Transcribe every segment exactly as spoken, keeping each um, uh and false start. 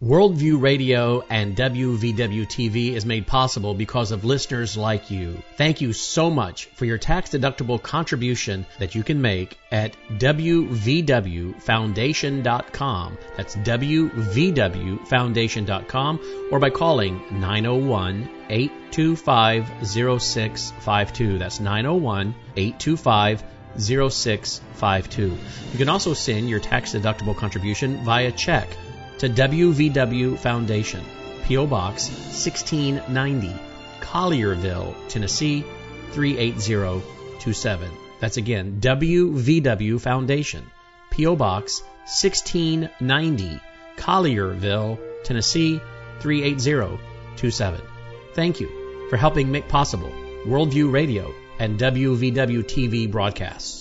Worldview Radio and W V W T V is made possible because of listeners like you. Thank you so much for your tax-deductible contribution that you can make at W V W foundation dot com. That's W V W foundation dot com, or by calling nine oh one, eight two five, oh six five two. That's nine oh one, eight two five, oh six five two. You can also send your tax-deductible contribution via check to W V W Foundation, P O. Box sixteen ninety, Collierville, Tennessee three eight zero two seven. That's again, W V W Foundation, P O. Box sixteen ninety, Collierville, Tennessee three eight zero two seven. Thank you for helping make possible Worldview Radio and W V W T V broadcasts.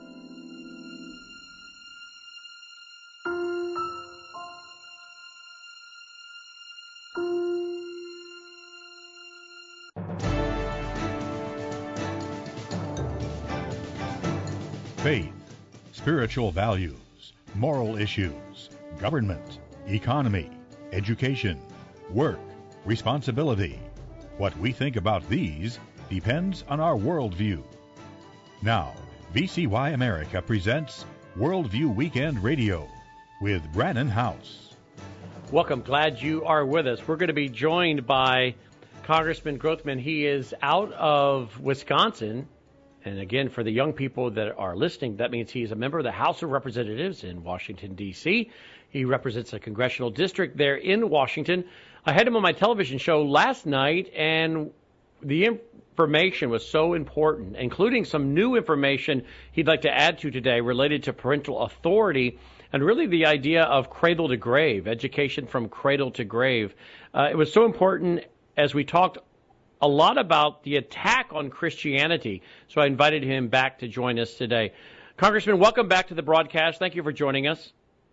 Faith, spiritual values, moral issues, government, economy, education, work, responsibility. What we think about these depends on our worldview. Now, V C Y America presents Worldview Weekend Radio with Brannon Howse. Welcome. Glad you are with us. We're going to be joined by Congressman Grothman. He is out of Wisconsin. And again, for the young people that are listening, that means he's a member of the House of Representatives in Washington, D C He represents a congressional district there in Washington. I had him on my television show last night, and the information was so important, including some new information he'd like to add to today related to parental authority and really the idea of cradle to grave, education from cradle to grave. Uh, it was so important as we talked a lot about the attack on Christianity. So I invited him back to join us today. Congressman, welcome back to the broadcast. Thank you for joining us.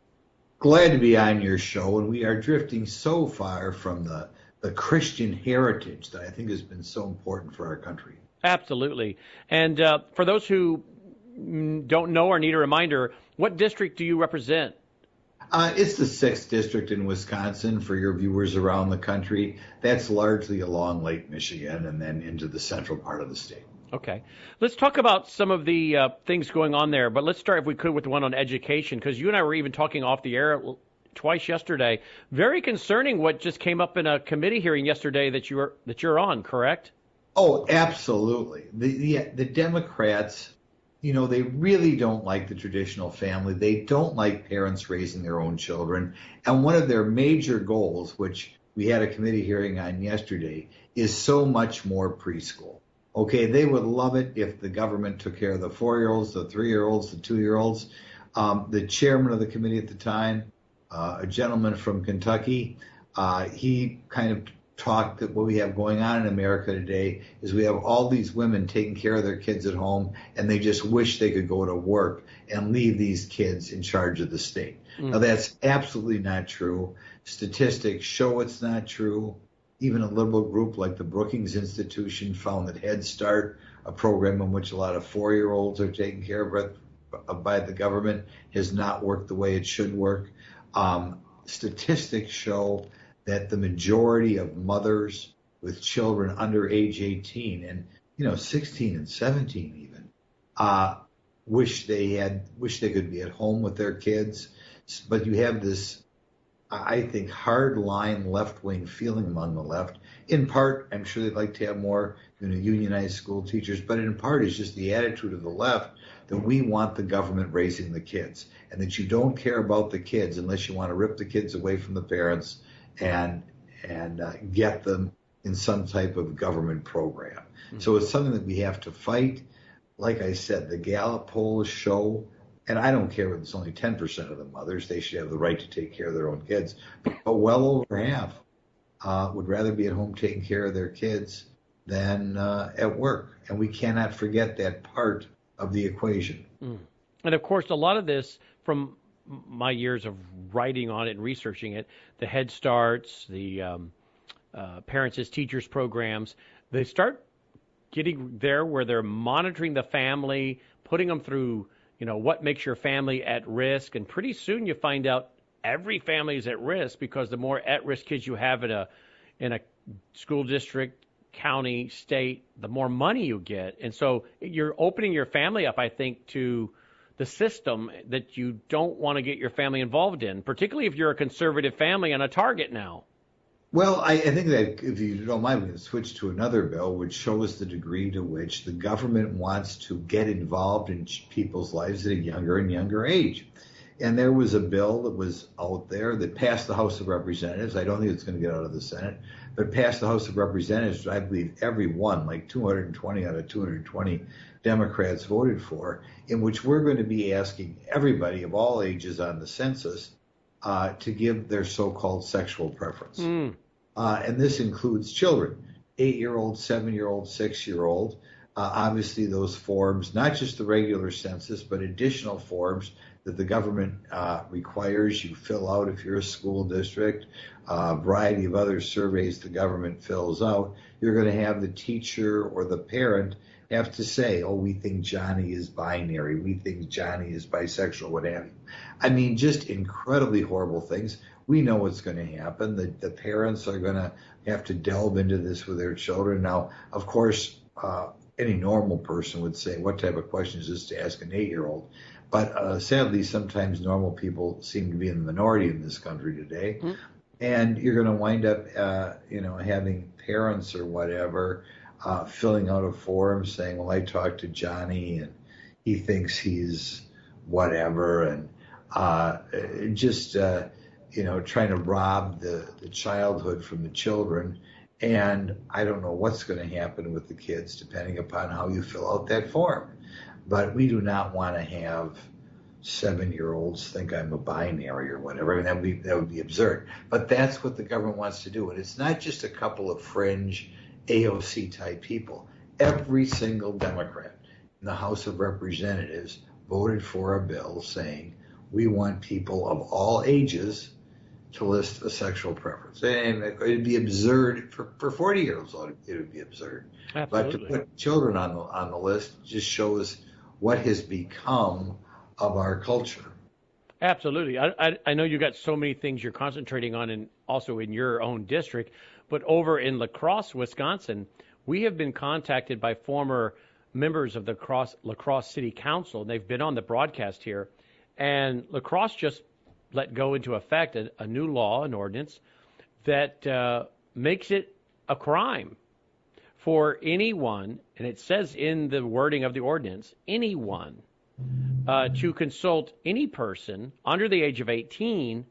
Glad to be on your show, and we are drifting so far from the, the Christian heritage that I think has been so important for our country. Absolutely. And uh, for those who don't know or need a reminder, what district do you represent? Uh, it's the sixth district in Wisconsin for your viewers around the country. That's largely along Lake Michigan and then into the central part of the state. Okay. Let's talk about some of the uh, things going on there, but let's start, if we could, with the one on education, because you and I were even talking off the air twice yesterday. Very concerning what just came up in a committee hearing yesterday that you were that you're on, correct? Oh, absolutely. The the, the Democrats, you know, they really don't like the traditional family. They don't like parents raising their own children. And one of their major goals, which we had a committee hearing on yesterday, is so much more preschool. Okay, they would love it if the government took care of the four-year-olds, the three-year-olds, the two-year-olds. Um, the chairman of the committee at the time, uh, a gentleman from Kentucky, uh, he kind of talk that what we have going on in America today is we have all these women taking care of their kids at home, and they just wish they could go to work and leave these kids in charge of the state. Mm. Now, that's absolutely not true. Statistics show it's not true. Even a liberal group like the Brookings Institution found that Head Start, a program in which a lot of four-year-olds are taken care of by the government, has not worked the way it should work. Um, statistics show that the majority of mothers with children under age eighteen and, you know, sixteen and seventeen even, uh, wish they had, wish they could be at home with their kids. But you have this, I think, hard-line left-wing feeling among the left. In part, I'm sure they'd like to have more, you know, unionized school teachers, but in part it's just the attitude of the left that we want the government raising the kids, and that you don't care about the kids unless you want to rip the kids away from the parents and and uh, get them in some type of government program. Mm-hmm. So it's something that we have to fight. Like I said, the Gallup polls show, and I don't care if it's only ten percent of the mothers, they should have the right to take care of their own kids, but well over half uh, would rather be at home taking care of their kids than uh, at work. And we cannot forget that part of the equation. Mm. And of course, a lot of this, from my years of writing on it and researching it, the Head Starts, the um, uh, Parents as Teachers programs, they start getting there where they're monitoring the family, putting them through, you know, what makes your family at risk, and pretty soon you find out every family is at risk, because the more at-risk kids you have in a in a school district, county, state, the more money you get. And so you're opening your family up, I think, to the system that you don't want to get your family involved in, particularly if you're a conservative family and a target now. Well, I, I think that if you don't mind, we can switch to another bill which shows the degree to which the government wants to get involved in people's lives at a younger and younger age. And there was a bill that was out there that passed the House of Representatives. I don't think it's going to get out of the Senate, but passed the House of Representatives. I believe every one, like two hundred twenty out of two hundred twenty Democrats voted for, in which we're going to be asking everybody of all ages on the census uh, to give their so-called sexual preference. Mm. Uh, and this includes children, eight-year-old, seven-year-old, six-year-old. Uh, obviously, those forms, not just the regular census, but additional forms that the government uh, requires you fill out if you're a school district, uh, a variety of other surveys the government fills out. You're going to have the teacher or the parent have to say, oh, we think Johnny is binary, we think Johnny is bisexual, what have you. I mean, just incredibly horrible things. We know what's going to happen. The, the parents are going to have to delve into this with their children. Now, of course, uh, any normal person would say, what type of question is this to ask an eight-year-old? But uh, sadly, sometimes normal people seem to be in the minority in this country today. Mm-hmm. And you're going to wind up, uh, you know, having parents or whatever uh, filling out a form saying, well, I talked to Johnny and he thinks he's whatever. And uh, just, uh, you know, trying to rob the, the childhood from the children. And I don't know what's going to happen with the kids depending upon how you fill out that form. But we do not want to have seven-year-olds think I'm a binary or whatever. I mean, that would be, that would be absurd. But that's what the government wants to do. And it's not just a couple of fringe A O C-type people. Every single Democrat in the House of Representatives voted for a bill saying we want people of all ages to list a sexual preference. And it would be absurd for, for forty-year-olds. It would be absurd. Absolutely. But to put children on the on the list just shows what has become of our culture. Absolutely. I, I, I know you got so many things you're concentrating on, and also in your own district, but over in La Crosse, Wisconsin, we have been contacted by former members of the Cross, La Crosse City Council, and they've been on the broadcast here, and La Crosse just let go into effect a, a new law, an ordinance, that uh, makes it a crime for anyone, and it says in the wording of the ordinance, anyone, uh, to consult any person under the age of eighteen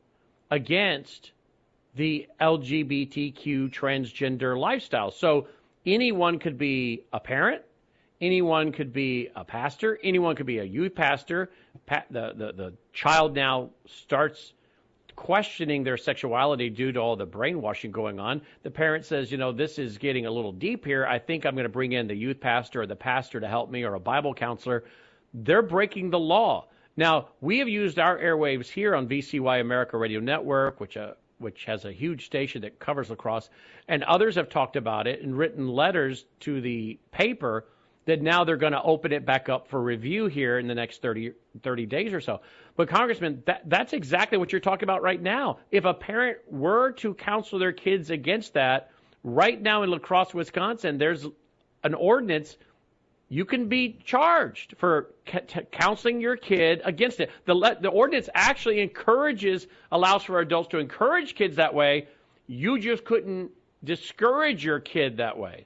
against the L G B T Q transgender lifestyle. So anyone could be a parent, anyone could be a pastor, anyone could be a youth pastor. Pa- the, the, the child now starts questioning their sexuality due to all the brainwashing going on. The parent says, you know, this is getting a little deep here. I think I'm going to bring in the youth pastor or the pastor to help me, or a Bible counselor. They're breaking the law. Now, we have used our airwaves here on V C Y America Radio Network, which uh, which has a huge station that covers La Crosse, and others have talked about it and written letters to the paper that now they're going to open it back up for review here in the next thirty, thirty days or so. But, Congressman, that, that's exactly what you're talking about right now. If a parent were to counsel their kids against that, right now in La Crosse, Wisconsin, there's an ordinance. You can be charged for c- counseling your kid against it. The, le- the ordinance actually encourages, allows for adults to encourage kids that way. You just couldn't discourage your kid that way.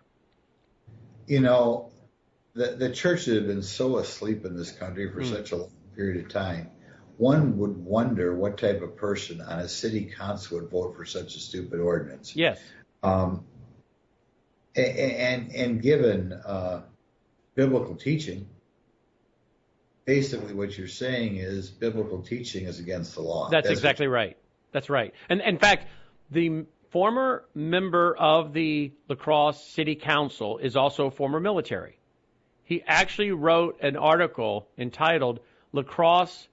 You know, The, the church has been so asleep in this country for mm. such a long period of time. One would wonder what type of person on a city council would vote for such a stupid ordinance. Yes. Um, and, and, and given uh, biblical teaching, basically what you're saying is biblical teaching is against the law. That's, That's exactly right. That's right. And in fact, the former member of the La Crosse City Council is also former military. He actually wrote an article entitled La Crosse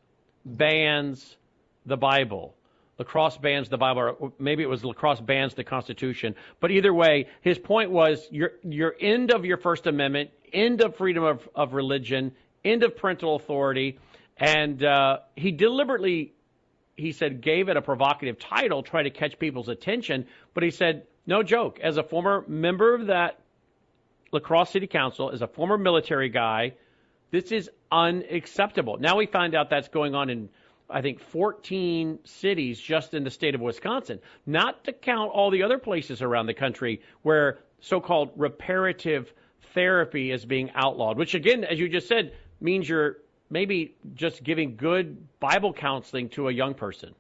Bans the Bible. La Crosse Bans the Bible, or maybe it was La Crosse Bans the Constitution. But either way, his point was your your end of your First Amendment, end of freedom of, of religion, end of parental authority. And uh, he deliberately he said, gave it a provocative title, trying to catch people's attention. But he said, no joke, as a former member of that La Crosse City Council, as a former military guy, this is unacceptable. Now we find out that's going on in, I think, fourteen cities just in the state of Wisconsin, not to count all the other places around the country where so-called reparative therapy is being outlawed, which, again, as you just said, means you're maybe just giving good Bible counseling to a young person.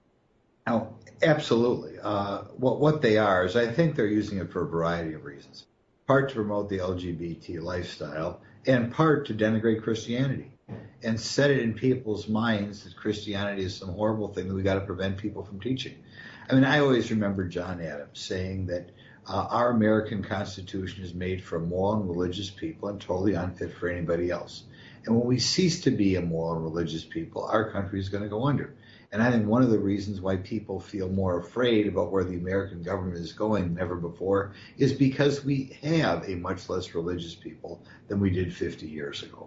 Oh, absolutely. Uh, what, what they are is I think they're using it for a variety of reasons. Part to promote the L G B T lifestyle, and part to denigrate Christianity and set it in people's minds that Christianity is some horrible thing that we got to prevent people from teaching. I mean, I always remember John Adams saying that uh, our American Constitution is made for moral and religious people and totally unfit for anybody else. And when we cease to be a moral and religious people, our country is going to go under. And I think one of the reasons why people feel more afraid about where the American government is going than ever before is because we have a much less religious people than we did fifty years ago.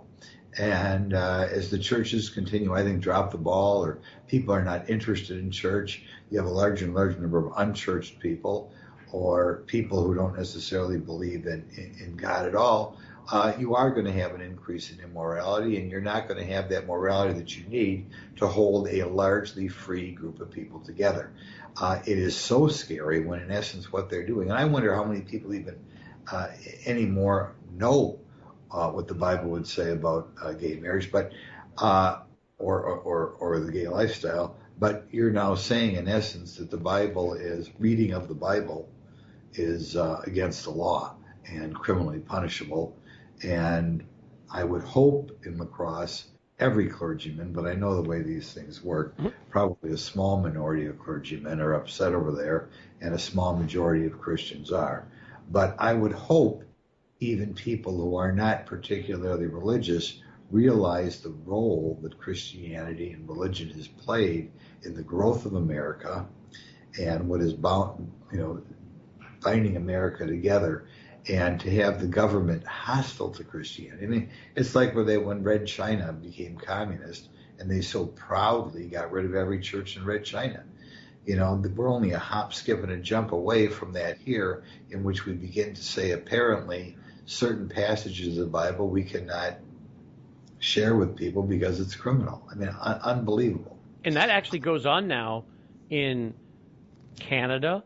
And uh, as the churches continue, I think, drop the ball, or people are not interested in church, you have a larger and larger number of unchurched people, or people who don't necessarily believe in, in, in God at all. Uh, you are going to have an increase in immorality, and you're not going to have that morality that you need to hold a largely free group of people together. Uh, it is so scary when, in essence, what they're doing, and I wonder how many people even uh, anymore know uh, what the Bible would say about uh, gay marriage, but uh, or, or or the gay lifestyle. But you're now saying, in essence, that the Bible is reading of the Bible is uh, against the law and criminally punishable. And I would hope in La Crosse, every clergyman, but I know the way these things work, mm-hmm. probably a small minority of clergymen are upset over there, and a small majority of Christians are. But I would hope even people who are not particularly religious realize the role that Christianity and religion has played in the growth of America and what is bound, you know, binding America together. And to have the government hostile to Christianity. I mean, it's like where they, when Red China became communist, and they so proudly got rid of every church in Red China. You know, we're only a hop, skip, and a jump away from that here, in which we begin to say, apparently, certain passages of the Bible we cannot share with people because it's criminal. I mean, un- unbelievable. And that actually goes on now in Canada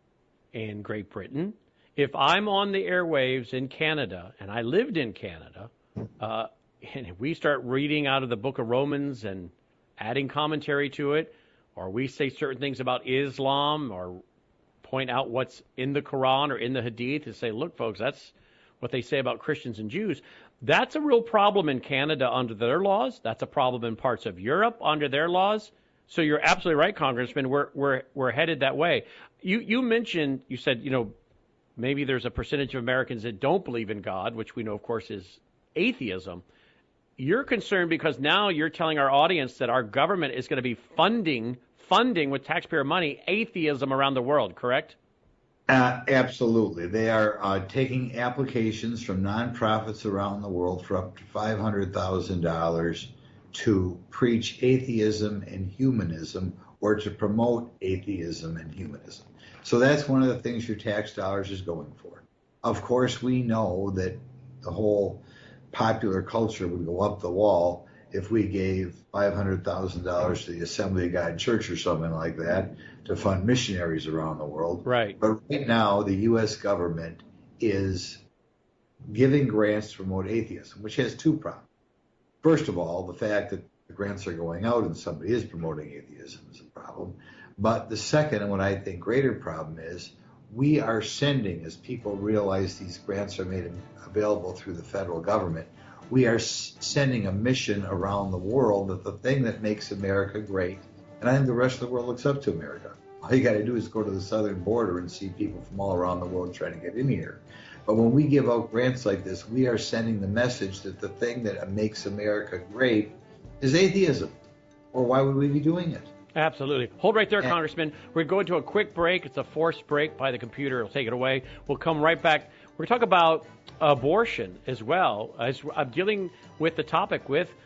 and Great Britain. If I'm on the airwaves in Canada, and I lived in Canada, uh, and if we start reading out of the book of Romans and adding commentary to it, or we say certain things about Islam, or point out what's in the Quran or in the Hadith, and say, look, folks, that's what they say about Christians and Jews, that's a real problem in Canada under their laws. That's a problem in parts of Europe under their laws. So you're absolutely right, Congressman. We're we're we're headed that way. You you mentioned, you said, you know, maybe there's a percentage of Americans that don't believe in God, which we know, of course, is atheism. You're concerned because now you're telling our audience that our government is going to be funding, funding with taxpayer money, atheism around the world, correct? Uh, absolutely. They are uh, taking applications from nonprofits around the world for up to five hundred thousand dollars to preach atheism and humanism, or to promote atheism and humanism. So that's one of the things your tax dollars is going for. Of course, we know that the whole popular culture would go up the wall if we gave five hundred thousand dollars to the Assembly of God Church or something like that to fund missionaries around the world. Right. But right now, the U S government is giving grants to promote atheism, which has two problems. First of all, the fact that the grants are going out and somebody is promoting atheism is a problem. But the second, and what I think greater problem is, we are sending, as people realize these grants are made available through the federal government, we are sending a mission around the world that the thing that makes America great, and I think the rest of the world looks up to America. All you got to do is go to the southern border and see people from all around the world trying to get in here. But when we give out grants like this, we are sending the message that the thing that makes America great is atheism. Or why would we be doing it? Absolutely. Hold right there, and, Congressman. We're going to go to a quick break. It's a forced break by the computer. It'll take it away. We'll come right back. We're going to talk about abortion as well. As I'm dealing with the topic with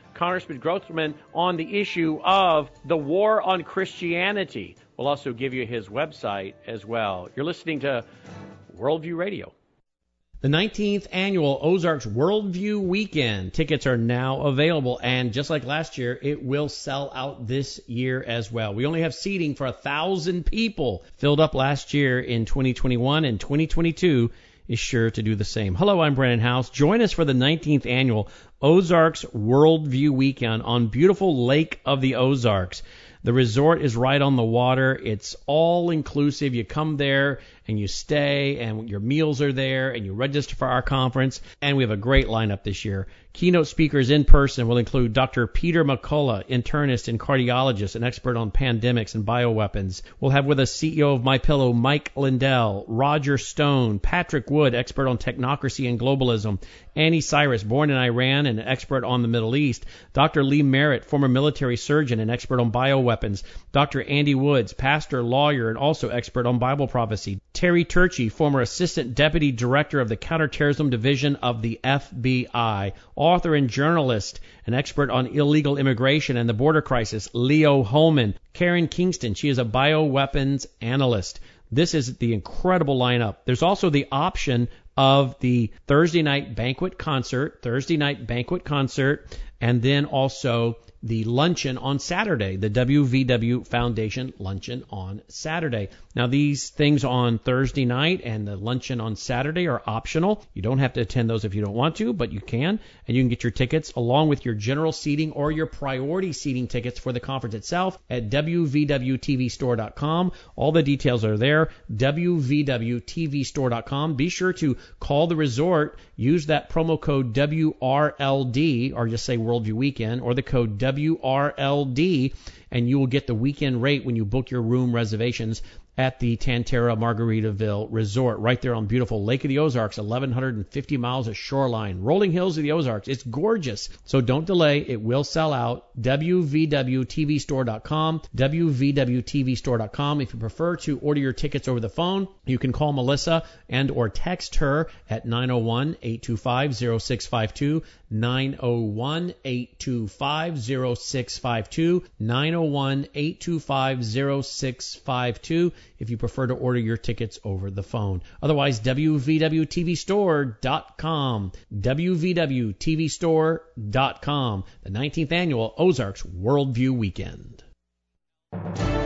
Congressman Grothman on the issue of the war on Christianity. We'll also give you his website as well. You're listening to Worldview Radio. The nineteenth Annual Ozarks Worldview Weekend. Tickets are now available, and just like last year, it will sell out this year as well. We only have seating for a thousand people. Filled up last year in twenty twenty-one, and twenty twenty-two is sure to do the same. Hello, I'm Brandon House. Join us for the nineteenth Annual Ozarks Worldview Weekend on beautiful Lake of the Ozarks. The resort is right on the water. It's all inclusive. You come there and you stay, and your meals are there, and you register for our conference. And we have a great lineup this year. Keynote speakers in person will include Doctor Peter McCullough, internist and cardiologist, an expert on pandemics and bioweapons. We'll have with us C E O of MyPillow, Mike Lindell, Roger Stone, Patrick Wood, expert on technocracy and globalism, Annie Cyrus, born in Iran and an expert on the Middle East, Doctor Lee Merritt, former military surgeon and expert on bioweapons, Doctor Andy Woods, pastor, lawyer, and also expert on Bible prophecy, Terry Turchi, former assistant deputy director of the counterterrorism division of the F B I, author and journalist, an expert on illegal immigration and the border crisis, Leo Holman, Karen Kingston, she is a bioweapons analyst. This is the incredible lineup. There's also the option of the Thursday night banquet concert, Thursday night banquet concert, and then also the luncheon on Saturday, the W V W Foundation luncheon on Saturday. Now, these things on Thursday night and the luncheon on Saturday are optional. You don't have to attend those if you don't want to, but you can, and you can get your tickets along with your general seating or your priority seating tickets for the conference itself at W V W T V store dot com. All the details are there, W V W T V store dot com. Be sure to call the resort, use that promo code W R L D, or just say Worldview Weekend, or the code W R L D, and you will get the weekend rate when you book your room reservations at the Tantera Margaritaville Resort, right there on beautiful Lake of the Ozarks, eleven fifty miles of shoreline, rolling hills of the Ozarks. It's gorgeous. So don't delay. It will sell out. W V W T V store dot com, W V W T V store dot com. If you prefer to order your tickets over the phone, you can call Melissa and or text her at nine oh one, eight two five, oh six five two, nine oh one, eight two five, oh six five two, nine oh one, eight two five, oh six five two if you prefer to order your tickets over the phone. Otherwise, W V W T V store dot com, W V W T V store dot com, the nineteenth Annual Ozarks Worldview Weekend. All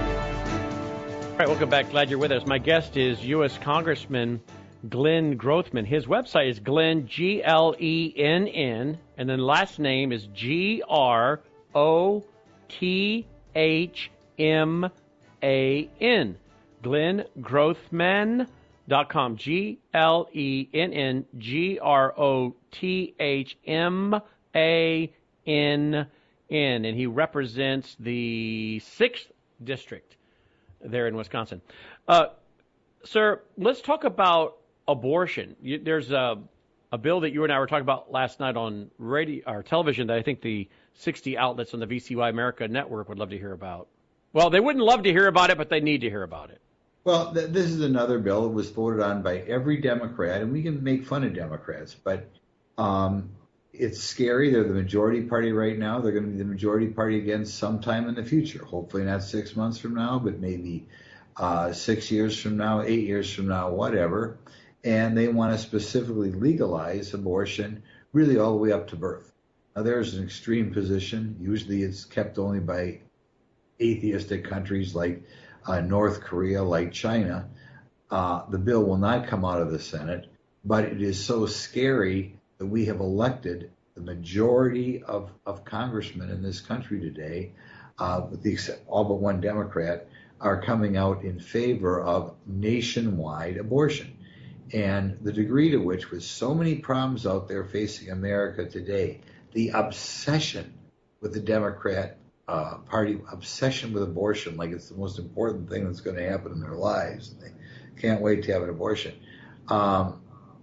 right, welcome back. Glad you're with us. My guest is U S Congressman Glenn Grothman. His website is Glenn, G L E N N, and then last name is G R O T H M A N. Glenn Grothman dot com. G L E N N G R O T H M A N N. And he represents the sixth District there in Wisconsin. Uh, sir, let's talk about abortion. You, there's a, a bill that you and I were talking about last night on radio or television that I think the sixty outlets on the V C Y America network would love to hear about. Well, they wouldn't love to hear about it, but they need to hear about it. Well, th- this is another bill that was voted on by every Democrat, and we can make fun of Democrats, but um, it's scary. They're the majority party right now. They're going to be the majority party again sometime in the future. Hopefully not six months from now, but maybe uh, six years from now, eight years from now, whatever. And they want to specifically legalize abortion really all the way up to birth. Now, there's an extreme position. Usually it's kept only by atheistic countries like uh, North Korea, like China. Uh, the bill will not come out of the Senate, but it is so scary that we have elected the majority of, of congressmen in this country today, uh, with the all but one Democrat, are coming out in favor of nationwide abortion. And the degree to which, with so many problems out there facing America today, the obsession with the Democrat uh, Party, obsession with abortion, like it's the most important thing that's going to happen in their lives, and they can't wait to have an abortion, um,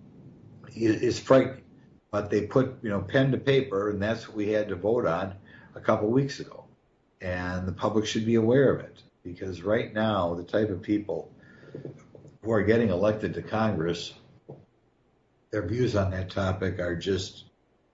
is frightening. But they put, you know, pen to paper, and that's what we had to vote on a couple weeks ago. And the public should be aware of it, because right now, the type of people who are getting elected to Congress, their views on that topic are just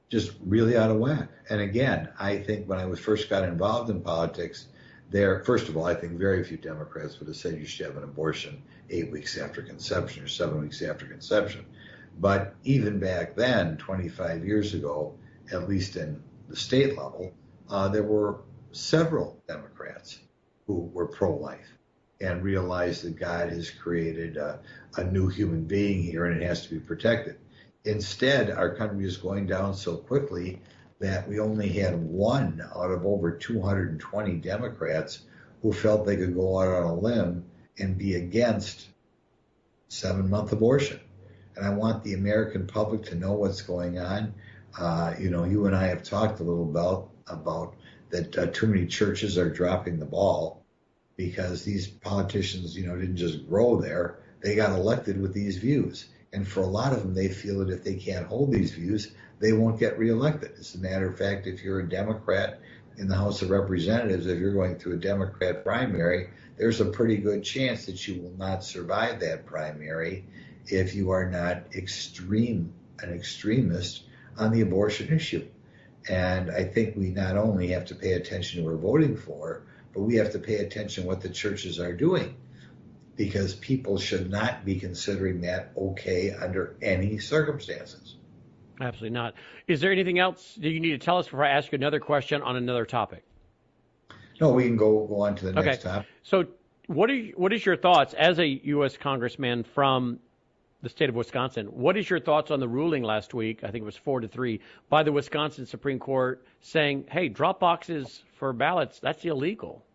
just really out of whack. And again, I think when I was first got involved in politics, there, first of all, I think very few Democrats would have said you should have an abortion eight weeks after conception or seven weeks after conception. But even back then, twenty-five years ago, at least in the state level, uh, there were several Democrats who were pro-life and realized that God has created a, a new human being here and it has to be protected. Instead, our country is going down so quickly that we only had one out of over two hundred twenty Democrats who felt they could go out on a limb and be against seven-month abortion. And I want the American public to know what's going on. Uh, you know, you and I have talked a little about, about that uh, too many churches are dropping the ball because these politicians, you know, didn't just grow there. They got elected with these views. And for a lot of them, they feel that if they can't hold these views, they won't get reelected. As a matter of fact, if you're a Democrat in the House of Representatives, if you're going through a Democrat primary, there's a pretty good chance that you will not survive that primary if you are not extreme, an extremist on the abortion issue. And I think we not only have to pay attention to who we're voting for, but we have to pay attention to what the churches are doing, because people should not be considering that okay under any circumstances. Absolutely not. Is there anything else that you need to tell us before I ask you another question on another topic? No, we can go, go on to the next okay. topic. So what are, what is your thoughts as a U S congressman from the state of Wisconsin? What is your thoughts on the ruling last week, I think it was four to three, by the Wisconsin Supreme Court saying, hey, drop boxes for ballots, that's illegal?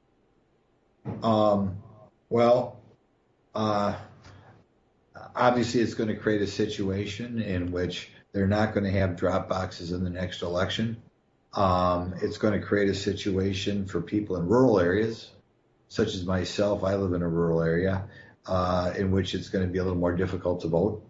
Um, well, uh, obviously it's going to create a situation in which they're not going to have drop boxes in the next election. Um, it's going to create a situation for people in rural areas, such as myself. I live in a rural area, uh, in which it's going to be a little more difficult to vote.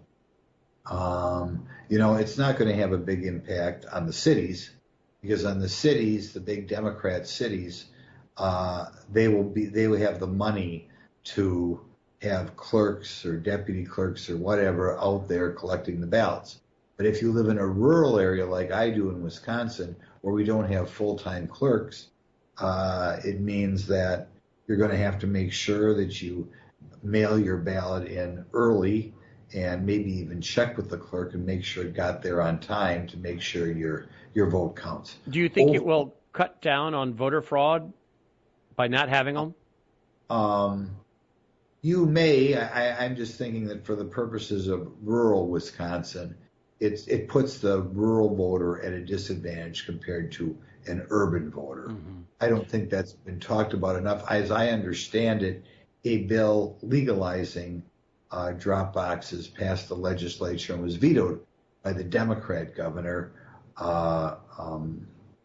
Um, you know, it's not going to have a big impact on the cities, because on the cities, the big Democrat cities, uh, they will be, they will have the money to have clerks or deputy clerks or whatever out there collecting the ballots. But if you live in a rural area like I do in Wisconsin, where we don't have full-time clerks, uh, it means that you're going to have to make sure that you mail your ballot in early and maybe even check with the clerk and make sure it got there on time to make sure your your vote counts. Do you think Over, it will cut down on voter fraud by not having them? Um, you may. I, I'm just thinking that for the purposes of rural Wisconsin, It's, it puts the rural voter at a disadvantage compared to an urban voter. Mm-hmm. I don't think that's been talked about enough. As I understand it, a bill legalizing uh, drop boxes passed the legislature and was vetoed by the Democrat governor, uh, um,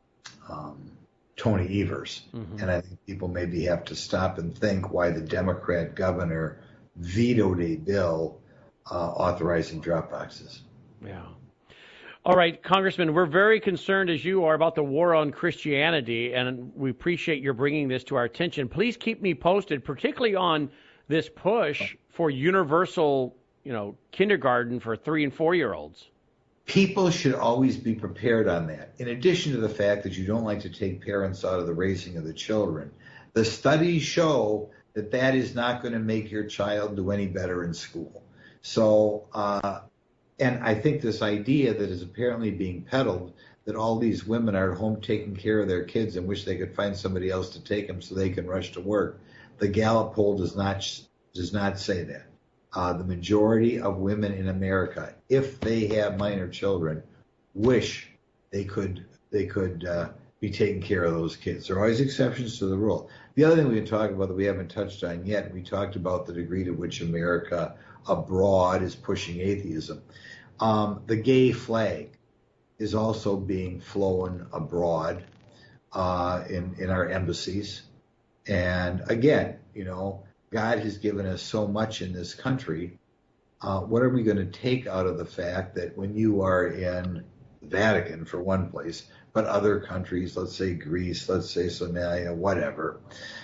um, Tony Evers. Mm-hmm. And I think people maybe have to stop and think why the Democrat governor vetoed a bill uh, authorizing drop boxes. Yeah. All right, Congressman, we're very concerned, as you are, about the war on Christianity, and we appreciate your bringing this to our attention. Please keep me posted, particularly on this push for universal, you know, kindergarten for three and four-year-olds. People should always be prepared on that. In addition to the fact that you don't like to take parents out of the raising of the children, the studies show that that is not going to make your child do any better in school. So, uh, And I think this idea that is apparently being peddled, that all these women are at home taking care of their kids and wish they could find somebody else to take them so they can rush to work. The Gallup poll does not does not say that. Uh, the majority of women in America, if they have minor children, wish they could they could uh, be taking care of those kids. There are always exceptions to the rule. The other thing we can talk about that we haven't touched on yet, we talked about the degree to which America abroad is pushing atheism. Um, the gay flag is also being flown abroad uh, in, in our embassies. And again, you know, God has given us so much in this country. Uh, what are we going to take out of the fact that when you are in the Vatican, for one place, but other countries, let's say Greece, let's say Somalia, whatever,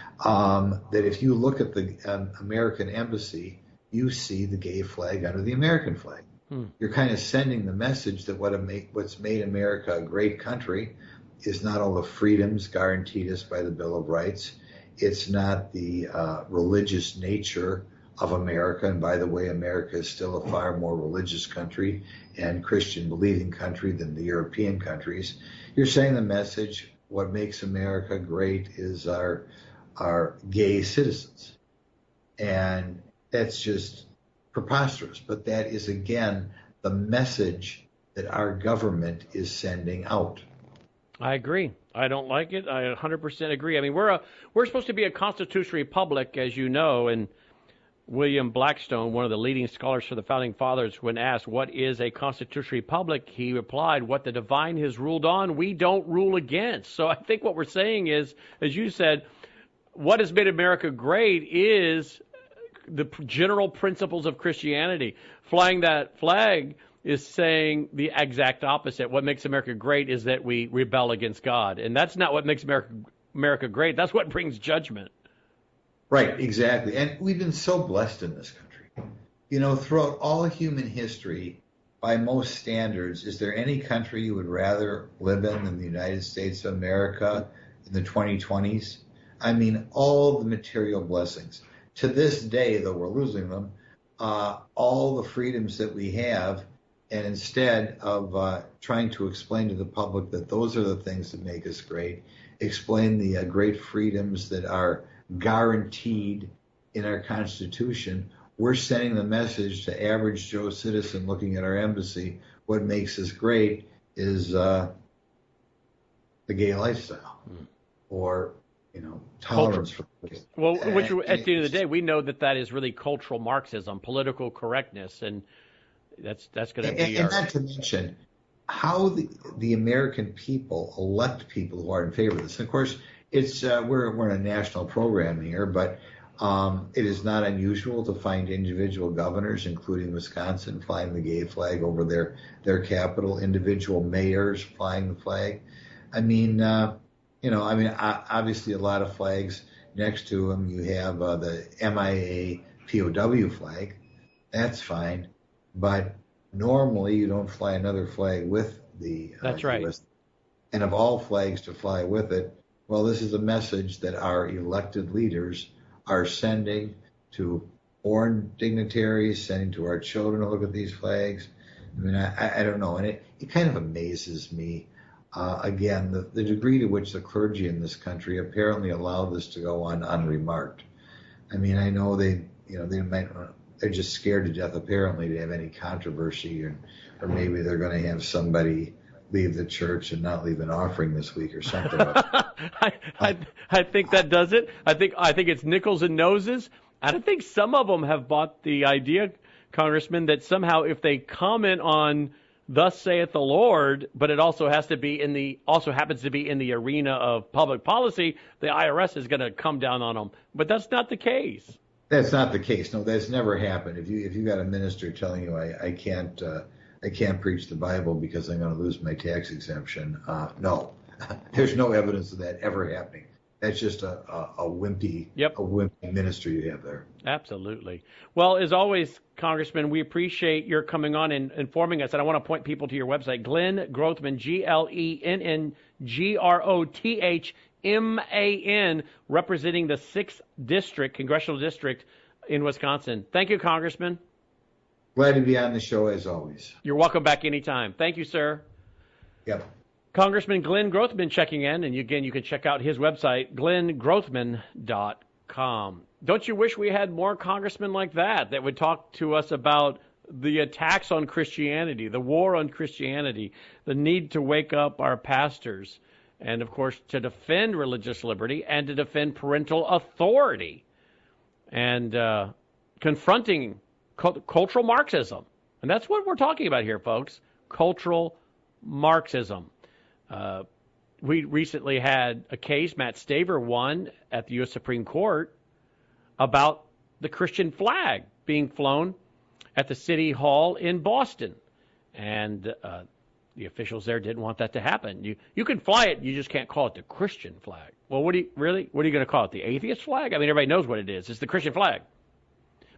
um, that if you look at the um, American embassy, you see the gay flag under the American flag. Hmm. You're kind of sending the message that what a make, what's made America a great country is not all the freedoms guaranteed us by the Bill of Rights. It's not the uh, religious nature of America. And by the way, America is still a far more religious country and Christian believing country than the European countries. You're saying the message, what makes America great is our, our gay citizens. And that's just preposterous. But that is, again, the message that our government is sending out. I agree. I don't like it. I one hundred percent agree. I mean, we're a we're supposed to be a constitutional republic, as you know, and William Blackstone, one of the leading scholars for the Founding Fathers, when asked what is a constitutional republic, he replied, what the divine has ruled on, we don't rule against. So I think what we're saying is, as you said, what has made America great is the general principles of Christianity. Flying that flag is saying the exact opposite. What makes America great is that we rebel against God. And that's not what makes America America great. That's what brings judgment. Right, exactly. And we've been so blessed in this country. You know, throughout all human history, by most standards, is there any country you would rather live in than the United States of America in the twenty twenties? I mean, all the material blessings. To this day, though we're losing them, uh, all the freedoms that we have, and instead of uh, trying to explain to the public that those are the things that make us great, explain the uh, great freedoms that are guaranteed in our Constitution, we're sending the message to average Joe citizen looking at our embassy, what makes us great is uh, the gay lifestyle, mm. or, you know, tolerance. For well, which at the end of the day, we know that that is really cultural Marxism, political correctness, and That's that's going to be. And, our... and not to mention how the, the American people elect people who are in favor of this. And of course, it's uh, we're we're in a national program here, but um, it is not unusual to find individual governors, including Wisconsin, flying the gay flag over their their capital. Individual mayors flying the flag. I mean, uh, you know, I mean, obviously a lot of flags next to them. You have uh, the M I A P O W flag. That's fine. But normally you don't fly another flag with the uh, That's right. U S. And of all flags to fly with it, well, this is a message that our elected leaders are sending to foreign dignitaries, sending to our children to look at these flags. I mean, I, I don't know. And it, it kind of amazes me, uh, again, the, the degree to which the clergy in this country apparently allow this to go on unremarked. I mean, I know they, you know, they might they're just scared to death, apparently, to have any controversy, or, or maybe they're going to have somebody leave the church and not leave an offering this week or something. I, I, I think that does it. I think I think it's nickels and noses. I don't think some of them have bought the idea, Congressman, that somehow if they comment on "Thus saith the Lord," but it also has to be in the also happens to be in the arena of public policy, the I R S is going to come down on them. But that's not the case. That's not the case. No, that's never happened. If you if you got a minister telling you I, I can't uh, I can't preach the Bible because I'm going to lose my tax exemption, uh, no, there's no evidence of that ever happening. That's just a a, a wimpy yep. a wimpy ministry you have there. Absolutely. Well, as always, Congressman, we appreciate your coming on and informing us. And I want to point people to your website, Glenn Grothman, G L E N N G R O T H M A N, representing the sixth District, Congressional District in Wisconsin. Thank you, Congressman. Glad to be on the show, as always. You're welcome back anytime. Thank you, sir. Yep. Congressman Glenn Grothman checking in, and again, you can check out his website, glenn grothman dot com. Don't you wish we had more congressmen like that that would talk to us about the attacks on Christianity, the war on Christianity, the need to wake up our pastors, and, of course, to defend religious liberty and to defend parental authority, and uh, confronting cu- cultural Marxism. And that's what we're talking about here, folks, cultural Marxism. Uh, we recently had a case, Matt Staver won at the U S Supreme Court, about the Christian flag being flown at the City Hall in Boston. And uh, the officials there didn't want that to happen. You you can fly it, you just can't call it the Christian flag. Well, what do you, really? What are you going to call it, the atheist flag? I mean, everybody knows what it is. It's the Christian flag.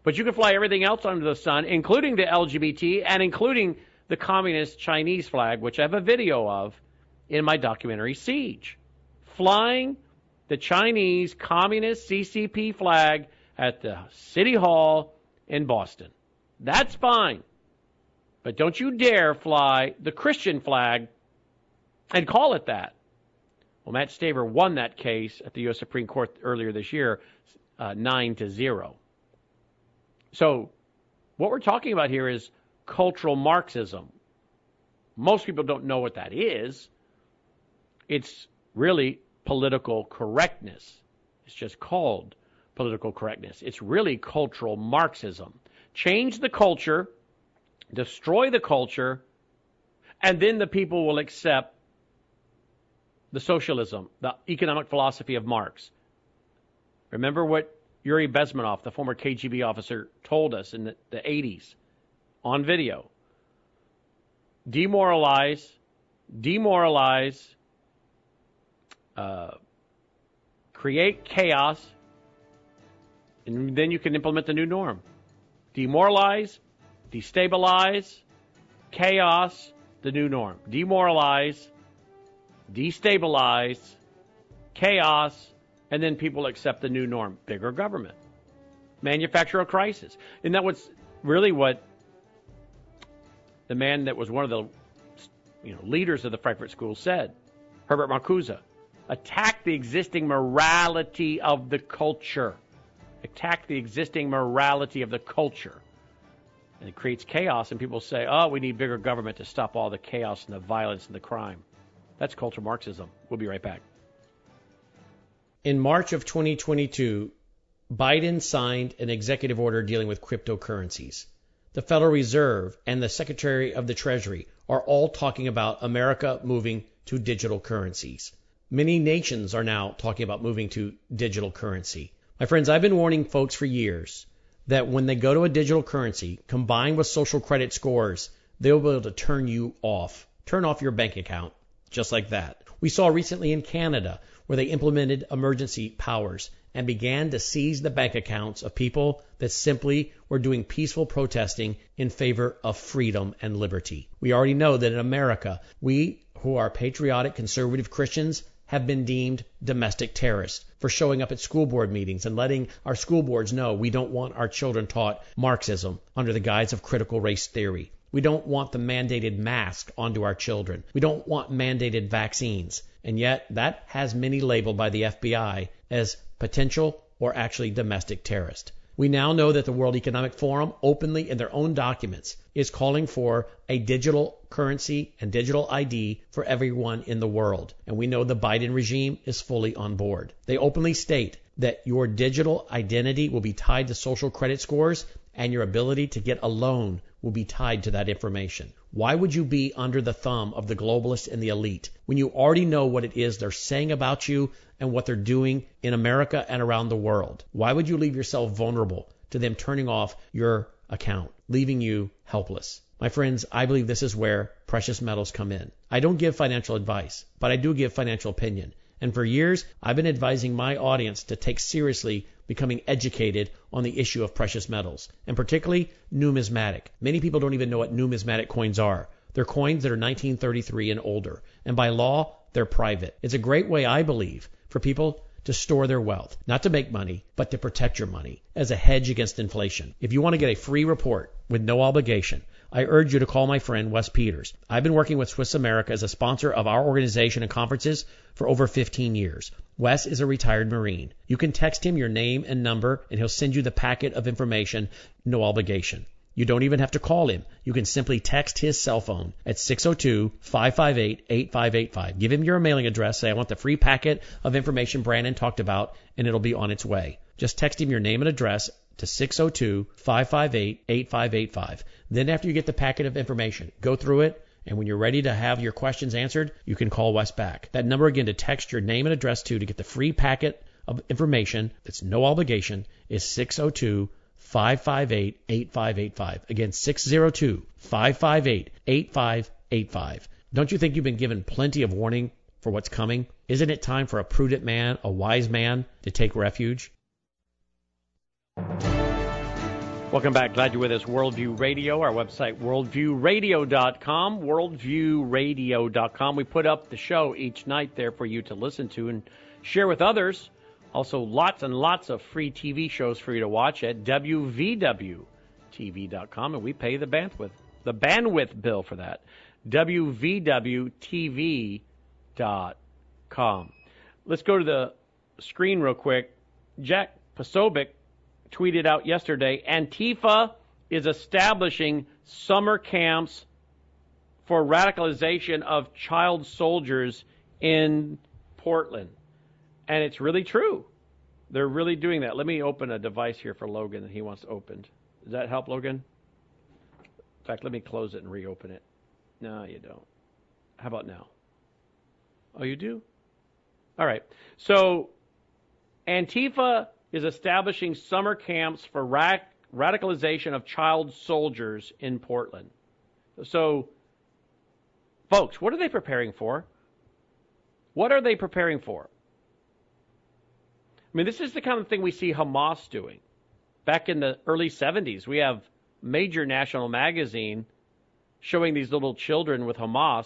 But you can fly everything else under the sun, including the L G B T and including the communist Chinese flag, which I have a video of in my documentary Siege. Flying the Chinese communist C C P flag at the City Hall in Boston. That's fine. But don't you dare fly the Christian flag and call it that. Well, Matt Staver won that case at the U S Supreme Court earlier this year, uh, nine to zero. So what we're talking about here is cultural Marxism. Most people don't know what that is. It's really political correctness. It's just called political correctness. It's really cultural Marxism. Change the culture, destroy the culture, and then the people will accept the socialism, the economic philosophy of Marx. Remember what Yuri Bezmenov, the former K G B officer, told us in the, the eighties on video. Demoralize, demoralize, uh, create chaos, and then you can implement the new norm. Demoralize, destabilize, chaos, the new norm. Demoralize, destabilize, chaos, and then people accept the new norm. Bigger government. Manufacture a crisis. And that was really what the man that was one of the you know, leaders of the Frankfurt School said, Herbert Marcuse. Attack the existing morality of the culture. Attack the existing morality of the culture. And it creates chaos, and people say, oh, we need bigger government to stop all the chaos and the violence and the crime. That's cultural Marxism. We'll be right back. In March of twenty twenty-two, Biden signed an executive order dealing with cryptocurrencies. The Federal Reserve and the Secretary of the Treasury are all talking about America moving to digital currencies. Many nations are now talking about moving to digital currency. My friends, I've been warning folks for years that when they go to a digital currency, combined with social credit scores, they'll be able to turn you off, turn off your bank account, just like that. We saw recently in Canada where they implemented emergency powers and began to seize the bank accounts of people that simply were doing peaceful protesting in favor of freedom and liberty. We already know that in America, we who are patriotic conservative Christians have been deemed domestic terrorists for showing up at school board meetings and letting our school boards know we don't want our children taught Marxism under the guise of critical race theory. We don't want the mandated mask onto our children. We don't want mandated vaccines. And yet that has many labeled by the F B I as potential or actually domestic terrorist. We now know that the World Economic Forum openly in their own documents is calling for a digital currency and digital I D for everyone in the world. And we know the Biden regime is fully on board. They openly state that your digital identity will be tied to social credit scores and your ability to get a loan will be tied to that information. Why would you be under the thumb of the globalists and the elite when you already know what it is they're saying about you and what they're doing in America and around the world? Why would you leave yourself vulnerable to them turning off your account, leaving you helpless? My friends, I believe this is where precious metals come in. I don't give financial advice, but I do give financial opinion. And for years, I've been advising my audience to take seriously becoming educated on the issue of precious metals, and particularly numismatic. Many people don't even know what numismatic coins are. They're coins that are nineteen thirty-three and older, and by law, they're private. It's a great way, I believe, for people to store their wealth, not to make money, but to protect your money as a hedge against inflation. If you want to get a free report with no obligation, I urge you to call my friend Wes Peters. I've been working with Swiss America as a sponsor of our organization and conferences for over fifteen years. Wes is a retired Marine. You can text him your name and number, and he'll send you the packet of information, no obligation. You don't even have to call him. You can simply text his cell phone at six oh two, five five eight, eight five eight five. Give him your mailing address. Say, I want the free packet of information Brandon talked about, and it'll be on its way. Just text him your name and address to six oh two, five five eight, eight five eight five. Then after you get the packet of information, go through it, and when you're ready to have your questions answered, you can call Wes back. That number again to text your name and address to to get the free packet of information that's no obligation is six oh two, five five eight, eight five eight five. Again, six oh two, five five eight, eight five eight five. Don't you think you've been given plenty of warning for what's coming? Isn't it time for a prudent man, a wise man, to take refuge? Welcome back. Glad you're with us. Worldview Radio, our website, worldview radio dot com, worldview radio dot com. We put up the show each night there for you to listen to and share with others. Also, lots and lots of free T V shows for you to watch at W V W T V dot com, and we pay the bandwidth, the bandwidth bill for that. W V W T V dot com. Let's go to the screen real quick. Jack Posobiec tweeted out yesterday, Antifa is establishing summer camps for radicalization of child soldiers in Portland. And it's really true. They're really doing that. Let me open a device here for Logan that he wants opened. Does that help, Logan? In fact, let me close it and reopen it. No, you don't. How about now? Oh, you do? All right. So Antifa is establishing summer camps for ra- radicalization of child soldiers in Portland. So, folks, what are they preparing for? What are they preparing for? I mean, this is the kind of thing we see Hamas doing. Back in the early seventies, we have major national magazine showing these little children with Hamas.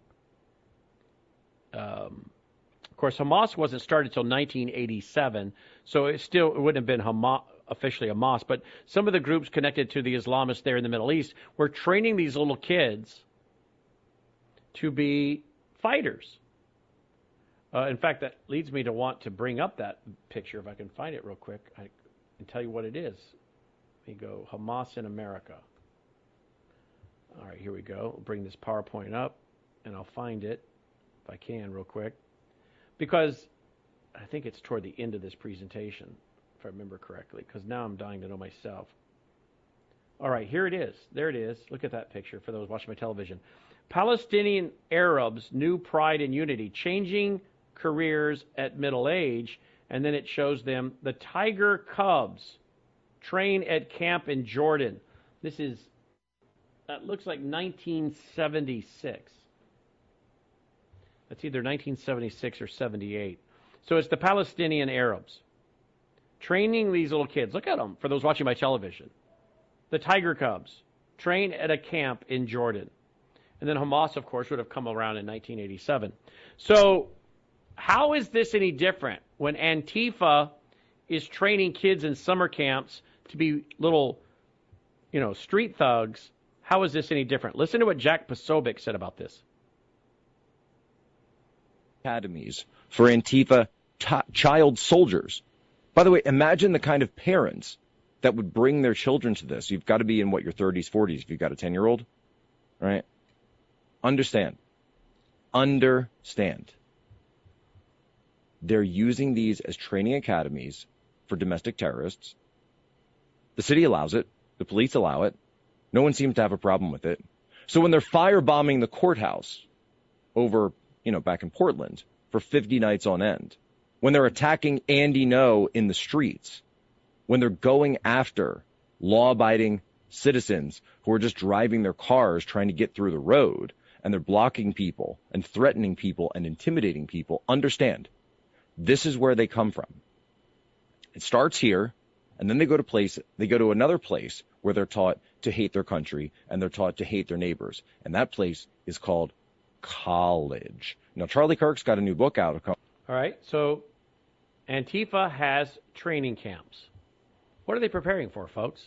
Um, of course, Hamas wasn't started until nineteen eighty-seven, so it still it wouldn't have been Hamas, officially Hamas. But some of the groups connected to the Islamists there in the Middle East were training these little kids to be fighters. Uh, in fact, that leads me to want to bring up that picture, if I can find it real quick, I can tell you what it is. Let me go, Hamas in America. All right, here we go. I'll bring this PowerPoint up, and I'll find it, if I can, real quick. Because I think it's toward the end of this presentation, if I remember correctly, because now I'm dying to know myself. All right, here it is. There it is. Look at that picture for those watching my television. Palestinian Arabs' new pride and unity, changing careers at middle age. And then it shows them the Tiger Cubs train at camp in Jordan. This is, that looks like nineteen seventy-six. That's either nineteen seventy-six or seventy-eight. So it's the Palestinian Arabs training these little kids. Look at them, for those watching my television. The Tiger Cubs train at a camp in Jordan. And then Hamas, of course, would have come around in nineteen eighty-seven. So how is this any different when Antifa is training kids in summer camps to be little, you know, street thugs? How is this any different? Listen to what Jack Posobiec said about this. Academies for Antifa t- child soldiers. By the way, imagine the kind of parents that would bring their children to this. You've got to be in, what, your thirties, forties if you've got a ten-year-old, right? Understand. Understand. They're using these as training academies for domestic terrorists. The city allows it. The police allow it. No one seems to have a problem with it. So when they're firebombing the courthouse over, you know, back in Portland for fifty nights on end, when they're attacking Andy Ngo in the streets, when they're going after law-abiding citizens who are just driving their cars trying to get through the road, and they're blocking people and threatening people and intimidating people, understand, this is where they come from. It starts here, and then they go to place, they go to another place where they're taught to hate their country and they're taught to hate their neighbors. And that place is called college. Now, Charlie Kirk's got a new book out. All right, so Antifa has training camps. What are they preparing for, folks?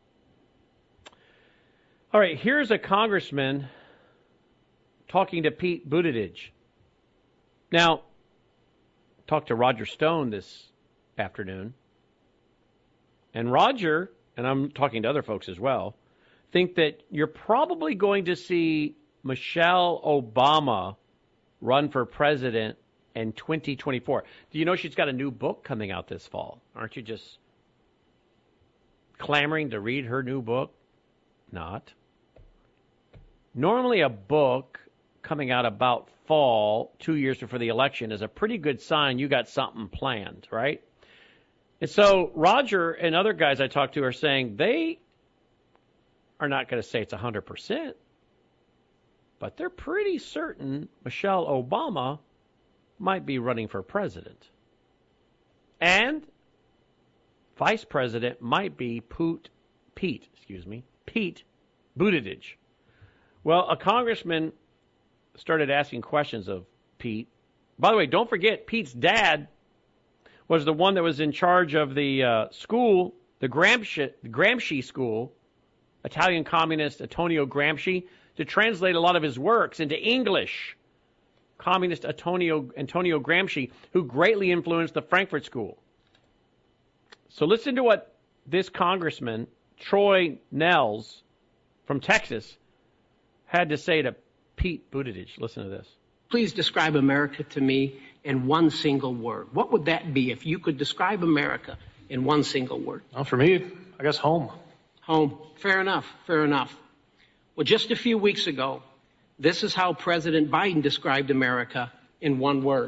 All right, here's a congressman talking to Pete Buttigieg. Now, talked to Roger Stone this afternoon. And Roger, and I'm talking to other folks as well, think that you're probably going to see Michelle Obama run for president in twenty twenty-four. Do you know she's got a new book coming out this fall? Aren't you just clamoring to read her new book? Not. Normally a book coming out about fall, two years before the election, is a pretty good sign you got something planned, right? And so Roger and other guys I talked to are saying they are not going to say it's one hundred percent, but they're pretty certain Michelle Obama might be running for president. And vice president might be Pete, Pete, excuse me, Pete Buttigieg. Well, a congressman started asking questions of Pete. By the way, don't forget, Pete's dad was the one that was in charge of the uh, school, the Gramsci, the Gramsci School, Italian communist Antonio Gramsci, to translate a lot of his works into English. Communist Antonio, Antonio Gramsci, who greatly influenced the Frankfurt School. So listen to what this congressman, Troy Nehls, from Texas, had to say to Pete Buttigieg. Listen to this. Please describe America to me in one single word. What would that be if you could describe America in one single word? Well, for me, I guess home. Home. Fair enough. Fair enough. Well, just a few weeks ago, this is how President Biden described America in one word.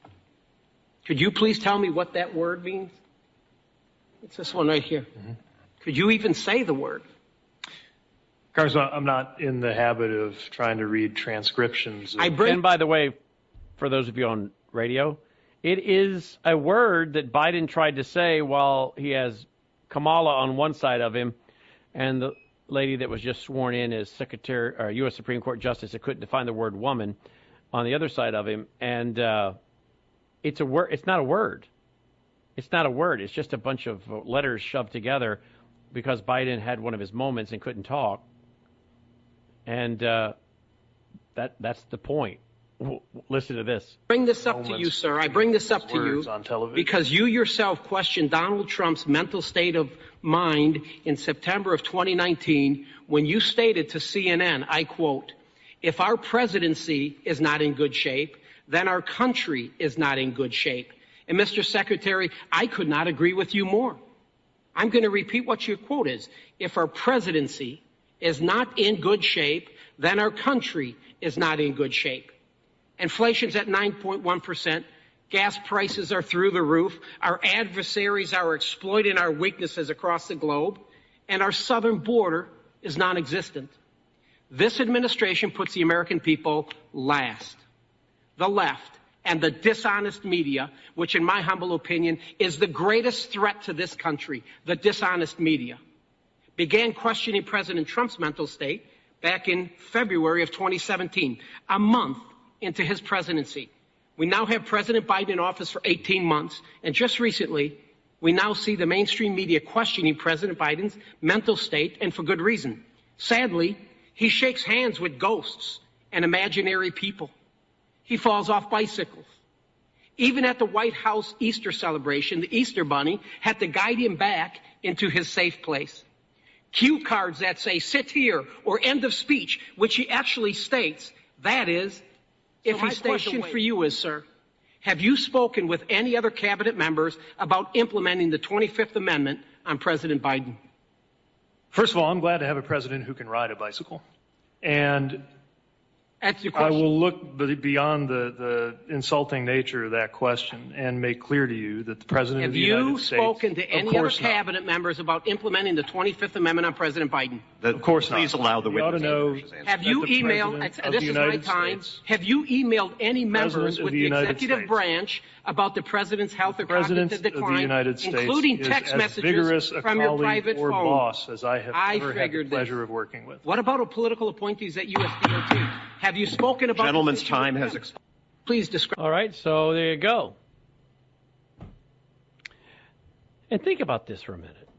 Could you please tell me what that word means? It's this one right here. Mm-hmm. Could you even say the word? Congressman, I'm not in the habit of trying to read transcriptions. Of- I bring- and by the way, for those of you on radio, it is a word that Biden tried to say while he has Kamala on one side of him and the lady that was just sworn in as Secretary or U S Supreme Court Justice that couldn't define the word woman on the other side of him. And uh, it's a word. It's not a word. It's not a word. It's just a bunch of letters shoved together because Biden had one of his moments and couldn't talk. And uh, that that's the point. Listen to this. Bring this up to you, sir. I bring this up to you because you yourself questioned Donald Trump's mental state of mind in September of twenty nineteen when you stated to C N N, I quote, "If our presidency is not in good shape, then our country is not in good shape." And Mister Secretary, I could not agree with you more. I'm going to repeat what your quote is. If our presidency is not in good shape, then our country is not in good shape. Inflation's at nine point one percent. Gas prices are through the roof. Our adversaries are exploiting our weaknesses across the globe. And our southern border is non-existent. This administration puts the American people last. The left and the dishonest media, which in my humble opinion is the greatest threat to this country, the dishonest media, began questioning President Trump's mental state back in February of twenty seventeen, a month into his presidency. We now have President Biden in office for eighteen months, and just recently, we now see the mainstream media questioning President Biden's mental state, and for good reason. Sadly, he shakes hands with ghosts and imaginary people. He falls off bicycles. Even at the White House Easter celebration, the Easter Bunny had to guide him back into his safe place. Cue cards that say, "sit here," or "end of speech," which he actually states, that is, if my question for you is, sir, have you spoken with any other cabinet members about implementing the twenty-fifth Amendment on President Biden? First of all, I'm glad to have a president who can ride a bicycle. And That's your I question. will look beyond the, the insulting nature of that question and make clear to you that the President Have of the United you States... spoken to any other cabinet members about implementing the twenty-fifth Amendment on President Biden? The, of course please not. allow the You ought to witness. know Have you that the emailed, President and of this the is my United time, States- have you emailed any members President of with the the United executive States. branch about the President's health or President cognitive of the decline, United States including is text as messages vigorous a from your colleague private or phone? boss as I have I ever had the figured this. pleasure of working with. What about political appointees at U S D O T? Have you spoken about Gentleman's this issue time with has them? expired. Please describe. All right, so there you go. And think about this for a minute.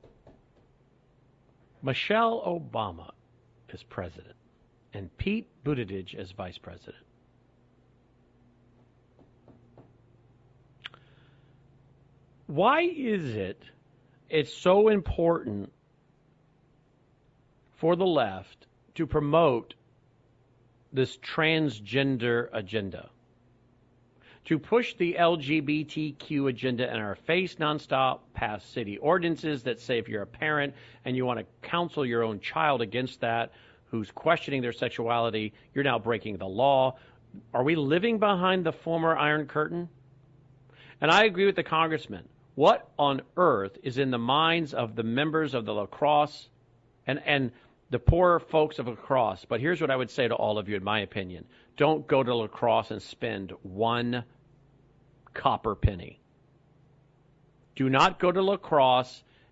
Michelle Obama is president, and Pete Buttigieg as vice president. Why is it it's so important for the left to promote this transgender agenda, to push the L G B T Q agenda in our face nonstop, pass city ordinances that say if you're a parent and you want to counsel your own child against that, who's questioning their sexuality, you're now breaking the law? Are we living behind the former Iron Curtain? And I agree with the congressman. What on earth is in the minds of the members of the La Crosse and, and the poor folks of La Crosse? But here's what I would say to all of you, in my opinion. Don't go to La Crosse and spend one copper penny. Do not go to La Crosse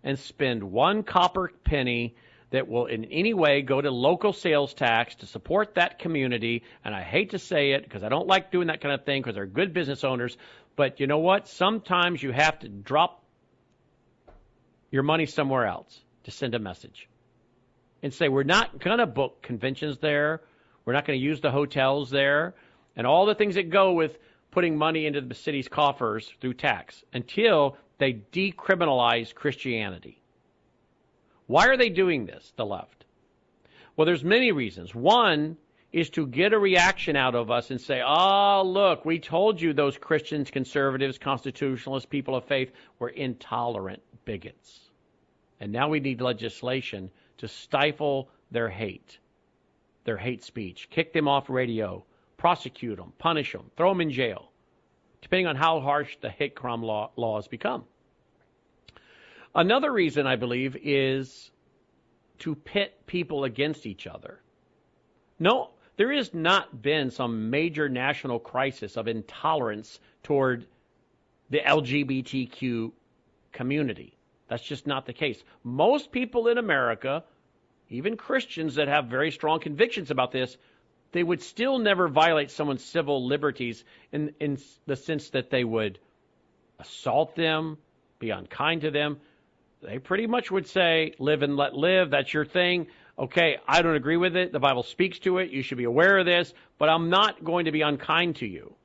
and spend one copper penny that will in any way go to local sales tax to support that community. And I hate to say it because I don't like doing that kind of thing because they're good business owners. But you know what? Sometimes you have to drop your money somewhere else to send a message and say, we're not going to book conventions there. We're not going to use the hotels there and all the things that go with putting money into the city's coffers through tax until they decriminalize Christianity. Why are they doing this, the left? Well, there's many reasons. One is to get a reaction out of us and say, oh, look, we told you those Christians, conservatives, constitutionalists, people of faith were intolerant bigots. And now we need legislation to stifle their hate, their hate speech, kick them off radio, prosecute them, punish them, throw them in jail, depending on how harsh the hate crime law, laws become. Another reason, I believe, is to pit people against each other. No, there has not been some major national crisis of intolerance toward the L G B T Q community. That's just not the case. Most people in America, even Christians that have very strong convictions about this, they would still never violate someone's civil liberties in, in the sense that they would assault them, be unkind to them. They pretty much would say, live and let live. That's your thing. Okay, I don't agree with it. The Bible speaks to it. You should be aware of this, but I'm not going to be unkind to you.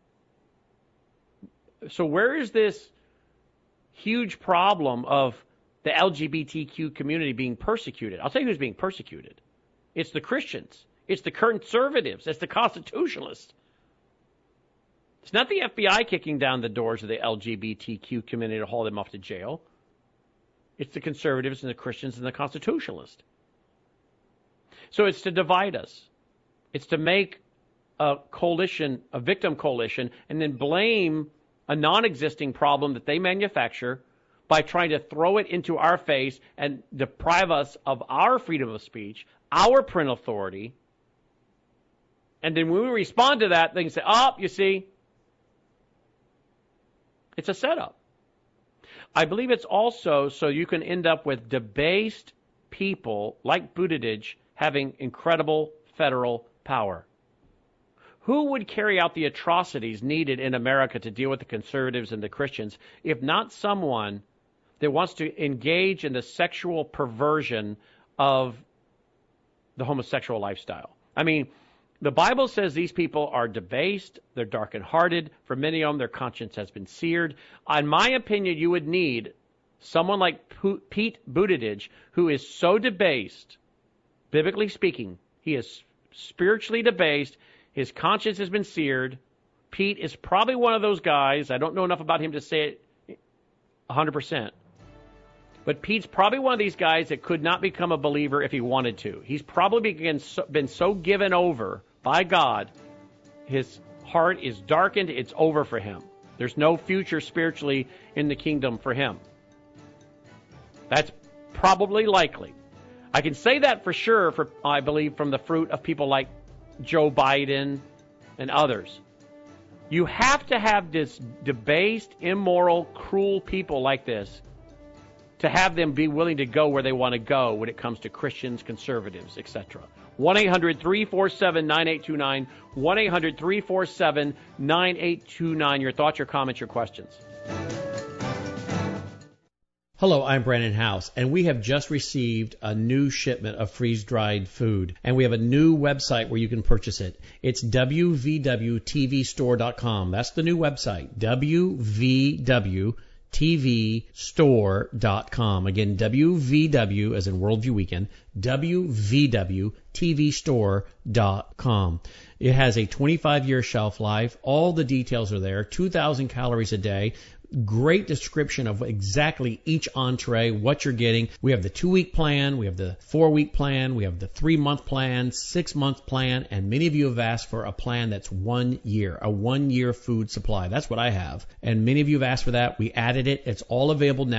So where is this huge problem of the L G B T Q community being persecuted? I'll tell you who's being persecuted. It's the Christians. It's the conservatives. It's the constitutionalists. It's not the F B I kicking down the doors of the L G B T Q community to haul them off to jail. It's the conservatives and the Christians and the constitutionalists. So it's to divide us. It's to make a coalition, a victim coalition, and then blame a non-existing problem that they manufacture by trying to throw it into our face and deprive us of our freedom of speech, our parental authority. And then when we respond to that, they can say, oh, you see, it's a setup. I believe it's also so you can end up with debased people like Buttigieg having incredible federal power. Who would carry out the atrocities needed in America to deal with the conservatives and the Christians if not someone that wants to engage in the sexual perversion of the homosexual lifestyle? I mean, the Bible says these people are debased, they're darkened-hearted. For many of them, their conscience has been seared. In my opinion, you would need someone like Pete Buttigieg, who is so debased, biblically speaking, he is spiritually debased, his conscience has been seared. Pete is probably one of those guys, I don't know enough about him to say it one hundred percent, but Pete's probably one of these guys that could not become a believer if he wanted to. He's probably been so, been so given over by God, his heart is darkened, it's over for him. There's no future spiritually in the kingdom for him. That's probably likely. I can say that for sure, for I believe, from the fruit of people like Joe Biden and others. You have to have this debased, immoral, cruel people like this to have them be willing to go where they want to go when it comes to Christians, conservatives, et cetera. one eight hundred three four seven nine eight two nine, one eight hundred three four seven nine eight two nine. Your thoughts, your comments, your questions. Hello, I'm Brandon House, and we have just received a new shipment of freeze-dried food, and we have a new website where you can purchase it. It's W V W T V store dot com. That's the new website, W V W T V store dot com. Again, W V W as in Worldview Weekend, W V W T V store dot com. It has a twenty-five year shelf life. All the details are there. two thousand calories a day. Great description of exactly each entree, what you're getting. We have the two-week plan, we have the four-week plan, we have the three-month plan, six-month plan, and many of you have asked for a plan that's one year, a one-year food supply. That's what I have. And many of you have asked for that. We added it. It's all available now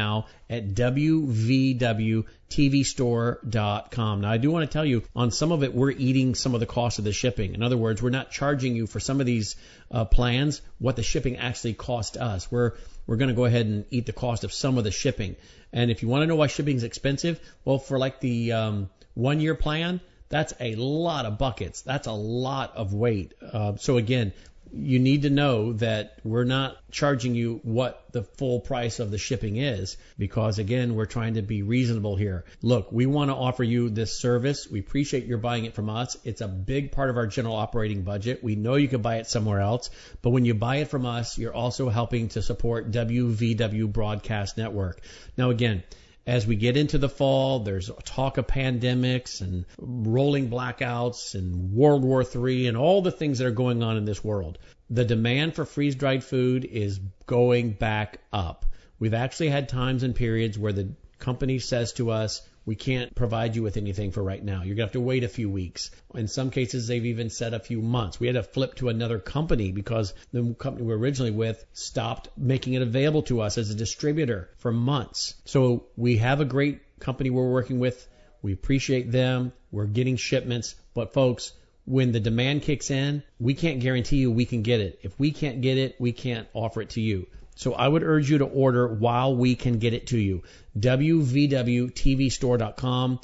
at w v w t v store dot com. Now, I do want to tell you, on some of it, we're eating some of the cost of the shipping. In other words, we're not charging you for some of these uh, plans what the shipping actually cost us. We're we're going to go ahead and eat the cost of some of the shipping. And if you want to know why shipping is expensive, well, for like the um, one-year plan, that's a lot of buckets. That's a lot of weight. Uh, so again, you need to know that we're not charging you what the full price of the shipping is, because again, we're trying to be reasonable here. Look, we want to offer you this service. We appreciate your buying it from us. It's a big part of our general operating budget. We know you could buy it somewhere else, but when you buy it from us, you're also helping to support W V W Broadcast Network. Now again, as we get into the fall, there's talk of pandemics and rolling blackouts and World War Three and all the things that are going on in this world. The demand for freeze-dried food is going back up. We've actually had times and periods where the company says to us, we can't provide you with anything for right now. You're going to have to wait a few weeks. In some cases, they've even said a few months. We had to flip to another company because the company we were originally with stopped making it available to us as a distributor for months. So we have a great company we're working with. We appreciate them. We're getting shipments. But folks, when the demand kicks in, we can't guarantee you we can get it. If we can't get it, we can't offer it to you. So I would urge you to order while we can get it to you. w v w t v store dot com,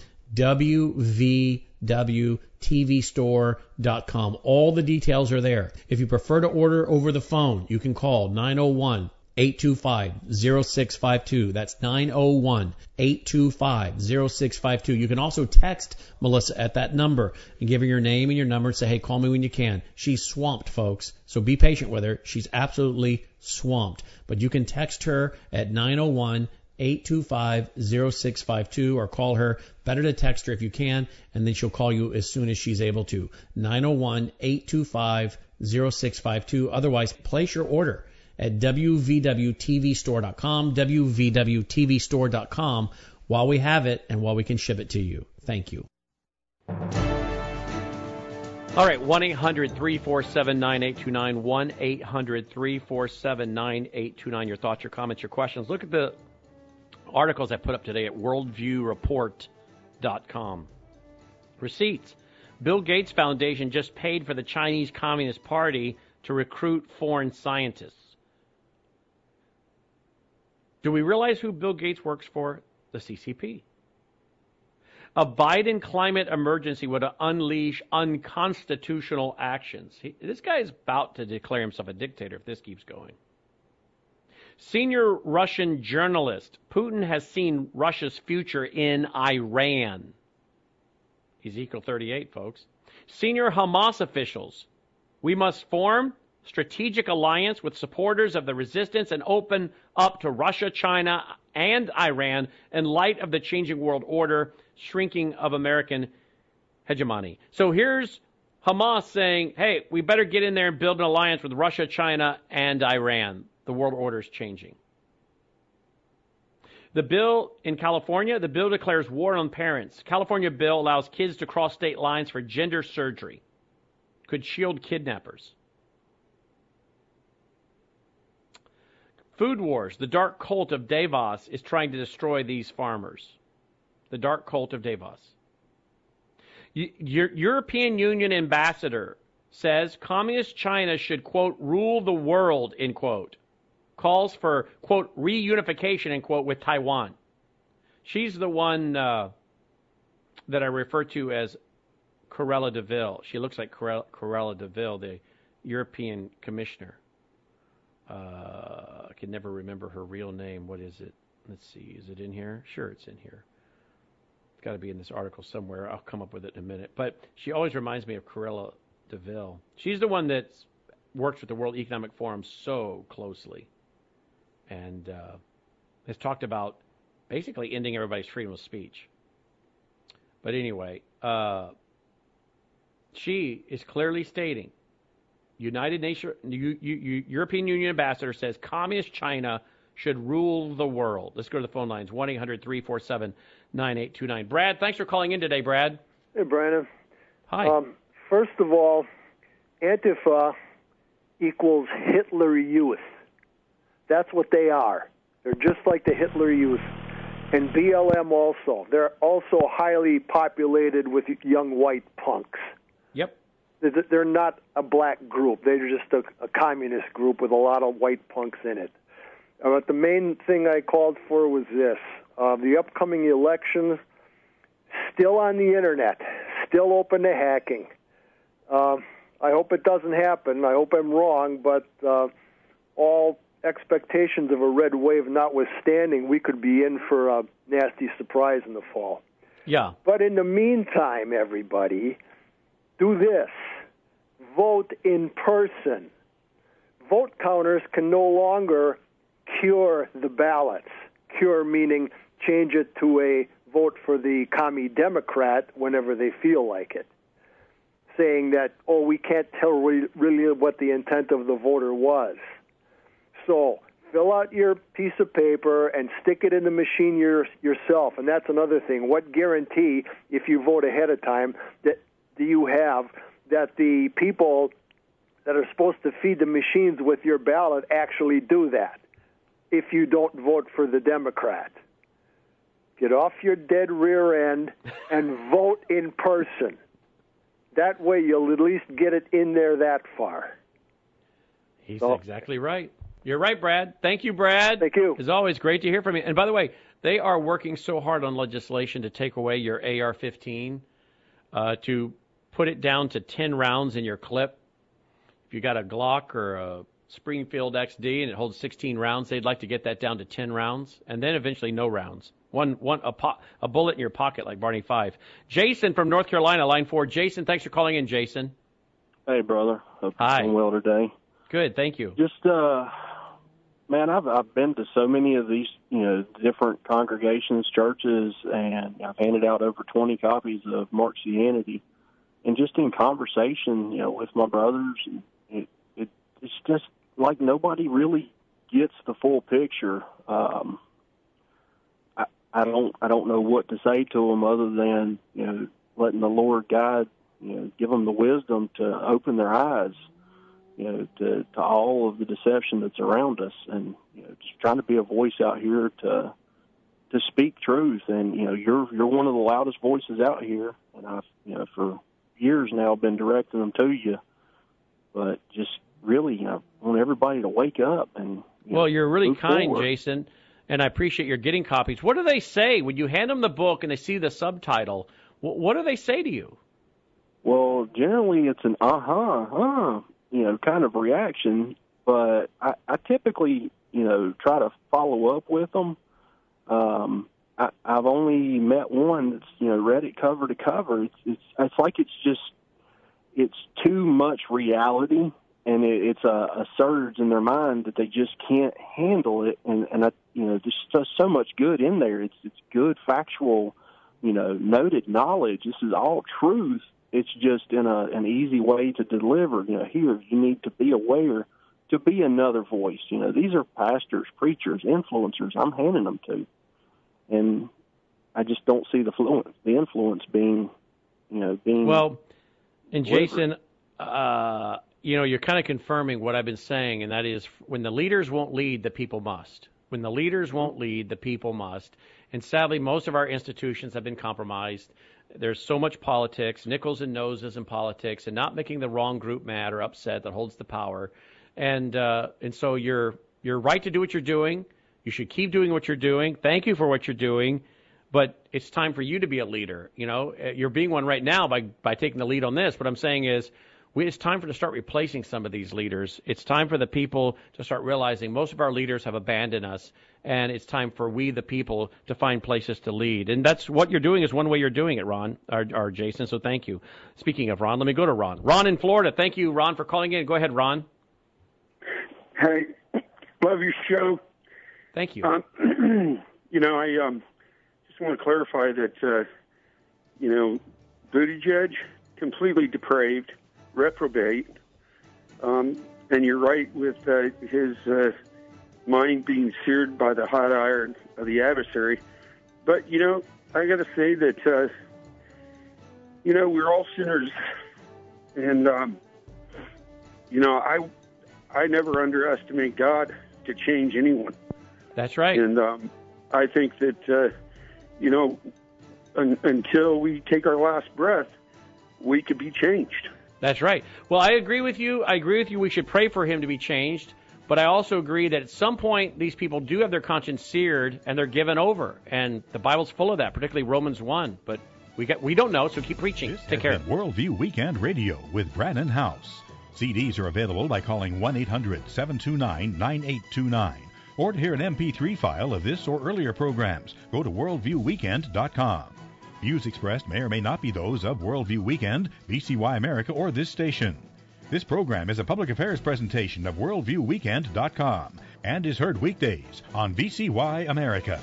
w v w t v store dot com. All the details are there. If you prefer to order over the phone, you can call nine oh one, eight two five, oh six five two. That's nine oh one, eight two five, oh six five two. You can also text Melissa at that number and give her your name and your number and say, hey, call me when you can. She's swamped, folks, so be patient with her. She's absolutely swamped. But you can text her at nine oh one, eight two five, oh six five two or call her. Better to text her if you can, and then she'll call you as soon as she's able to. nine oh one, eight two five, oh six five two. Otherwise, place your order at w v w t v store dot com, w v w t v store dot com, while we have it and while we can ship it to you. Thank you. All right, one eight hundred, three four seven, nine eight two nine, one eight hundred, three four seven, nine eight two nine. Your thoughts, your comments, your questions. Look at the articles I put up today at worldview report dot com. Receipts. Bill Gates Foundation just paid for the Chinese Communist Party to recruit foreign scientists. Do we realize who Bill Gates works for? The C C P. A Biden climate emergency would unleash unconstitutional actions. He, this guy is about to declare himself a dictator if this keeps going. Senior Russian journalist. Putin has seen Russia's future in Iran. Ezekiel thirty-eight, folks. Senior Hamas officials. We must form strategic alliance with supporters of the resistance and open up to Russia, China, and Iran in light of the changing world order, shrinking of American hegemony. So here's Hamas saying, hey, we better get in there and build an alliance with Russia, China, and Iran. The world order is changing. The bill in California, the bill declares war on parents. California bill allows kids to cross state lines for gender surgery. Could shield kidnappers. Food wars. The dark cult of Davos is trying to destroy these farmers. The dark cult of Davos. Your European Union ambassador says communist China should, quote, rule the world, end quote. Calls for, quote, reunification, end quote, with Taiwan. She's the one uh, that I refer to as Cruella de Vil. She looks like Cruella de Vil, the European commissioner. Uh, I can never remember her real name. What is it? Let's see. Is it in here? Sure, it's in here. It's got to be in this article somewhere. I'll come up with it in a minute. But she always reminds me of Cruella de Vil. She's the one that works with the World Economic Forum so closely and uh, has talked about basically ending everybody's freedom of speech. But anyway, uh, she is clearly stating, United Nations, U, U, European Union ambassador says communist China should rule the world. Let's go to the phone lines, one eight hundred, three four seven, nine eight two nine. Brad, thanks for calling in today, Brad. Hey, Brandon. Hi. Um, first of all, Antifa equals Hitler Youth. That's what they are. They're just like the Hitler Youth. And B L M also. They're also highly populated with young white punks. Yep. They're not a black group. They're just a, a communist group with a lot of white punks in it. Uh, but the main thing I called for was this. Uh, the upcoming elections, still on the Internet, still open to hacking. Uh, I hope it doesn't happen. I hope I'm wrong, but uh, all expectations of a red wave notwithstanding, we could be in for a nasty surprise in the fall. Yeah. But in the meantime, everybody, do this. Vote in person. Vote counters can no longer cure the ballots. Cure meaning change it to a vote for the commie Democrat whenever they feel like it, saying that, oh, we can't tell re- really what the intent of the voter was. So fill out your piece of paper and stick it in the machine your, yourself. And that's another thing. What guarantee, if you vote ahead of time, that do you have that the people that are supposed to feed the machines with your ballot actually do that if you don't vote for the Democrat? Get off your dead rear end and vote in person. That way you'll at least get it in there that far. He's so, exactly right. You're right, Brad. Thank you, Brad. Thank you. It's always great to hear from you. And by the way, they are working so hard on legislation to take away your A R fifteen, uh, to put it down to ten rounds in your clip. If you got a Glock or a Springfield X D and it holds sixteen rounds, they'd like to get that down to ten rounds, and then eventually no rounds. One, one, a, po- a bullet in your pocket like Barney Fife. Jason from North Carolina, line four. Jason, thanks for calling in, Jason. Hey, brother. Hope Hi. you're doing well today. Good, thank you. Just, uh, man, I've I've been to so many of these, you know, different congregations, churches, and I've handed out over twenty copies of Marxianity. And just in conversation, you know, with my brothers, it, it it's just like nobody really gets the full picture. Um, I I don't I don't know what to say to them other than, you know, letting the Lord guide, you know, give them the wisdom to open their eyes, you know, to, to all of the deception that's around us, and, you know, just trying to be a voice out here to to speak truth. And, you know, you're you're one of the loudest voices out here, and I've, you know, for years now been directing them to you. But just really, you know, want everybody to wake up. And you well, know, you're really kind, forward. Jason, and I appreciate your getting copies. What do they say when you hand them the book and they see the subtitle? What, what do they say to you? Well, generally it's an uh-huh, huh, you know, kind of reaction. But I, I typically, you know, try to follow up with them. Um, I, I've only met one that's, you know, read it cover to cover. It's it's, it's like it's just, it's too much reality, and it, it's a, a surge in their mind that they just can't handle it. And, and I, you know, there's just so much good in there. It's it's good, factual, you know, noted knowledge. This is all truth. It's just in a, an easy way to deliver. You know, here, you need to be aware to be another voice. You know, these are pastors, preachers, influencers I'm handing them to. And I just don't see the influence, the influence being, you know, being well. And delivered. Jason, uh, you know, you're kind of confirming what I've been saying, and that is, when the leaders won't lead, the people must. When the leaders won't lead, the people must. And sadly, most of our institutions have been compromised. There's so much politics, nickels and noses in politics, and not making the wrong group mad or upset that holds the power. And uh, and so you're you're right to do what you're doing. You should keep doing what you're doing. Thank you for what you're doing. But it's time for you to be a leader. You know, you're being one right now by, by taking the lead on this. What I'm saying is, we, it's time for to start replacing some of these leaders. It's time for the people to start realizing most of our leaders have abandoned us, and it's time for we, the people, to find places to lead. And that's what you're doing is one way you're doing it, Ron, or, or Jason, so thank you. Speaking of Ron, let me go to Ron. Ron in Florida. Thank you, Ron, for calling in. Go ahead, Ron. Hey, love your show. Thank you. Um, you know, I um, just want to clarify that, uh, you know, Buttigieg, completely depraved, reprobate, um, and you're right with uh, his uh, mind being seared by the hot iron of the adversary. But, you know, I got to say that, uh, you know, we're all sinners. And, um, you know, I, I never underestimate God to change anyone. That's right. And, um, I think that, uh, you know, un- until we take our last breath, we could be changed. That's right. Well, I agree with you. I agree with you. We should pray for him to be changed. But I also agree that at some point these people do have their conscience seared and they're given over. And the Bible's full of that, particularly Romans one. But we got, we don't know, so keep preaching. This Take has care. been Worldview Weekend Radio with Brannon House. C Ds are available by calling one eight hundred seven two nine nine eight two nine. Or to hear an M P three file of this or earlier programs, go to worldview weekend dot com. Views expressed may or may not be those of Worldview Weekend, V C Y America, or this station. This program is a public affairs presentation of worldview weekend dot com and is heard weekdays on V C Y America.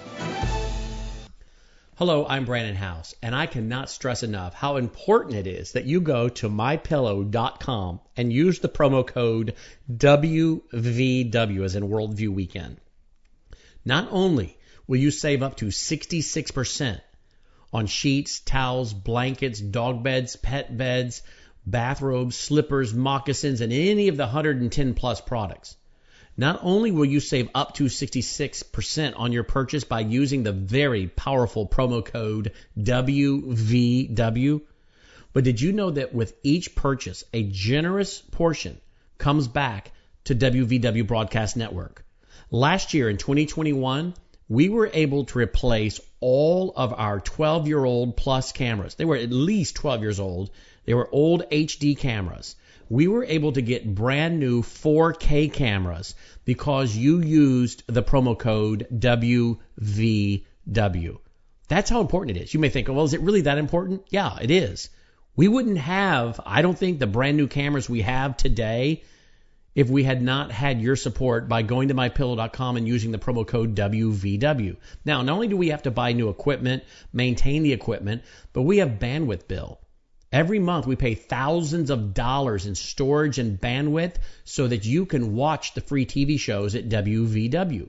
Hello, I'm Brannon House, and I cannot stress enough how important it is that you go to my pillow dot com and use the promo code W V W, as in Worldview Weekend. Not only will you save up to sixty-six percent on sheets, towels, blankets, dog beds, pet beds, bathrobes, slippers, moccasins, and any of the one hundred ten plus products. Not only will you save up to sixty-six percent on your purchase by using the very powerful promo code W V W, but did you know that with each purchase, a generous portion comes back to W V W Broadcast Network? Last year in twenty twenty-one, we were able to replace all of our twelve-year-old plus cameras. They were at least twelve years old. They were old H D cameras. We were able to get brand new four K cameras because you used the promo code W V W. That's how important it is. You may think, well, is it really that important? Yeah, it is. We wouldn't have, I don't think, the brand new cameras we have today if we had not had your support by going to my pillow dot com and using the promo code W V W. Now, not only do we have to buy new equipment, maintain the equipment, but we have bandwidth bill. Every month we pay thousands of dollars in storage and bandwidth so that you can watch the free T V shows at W V W.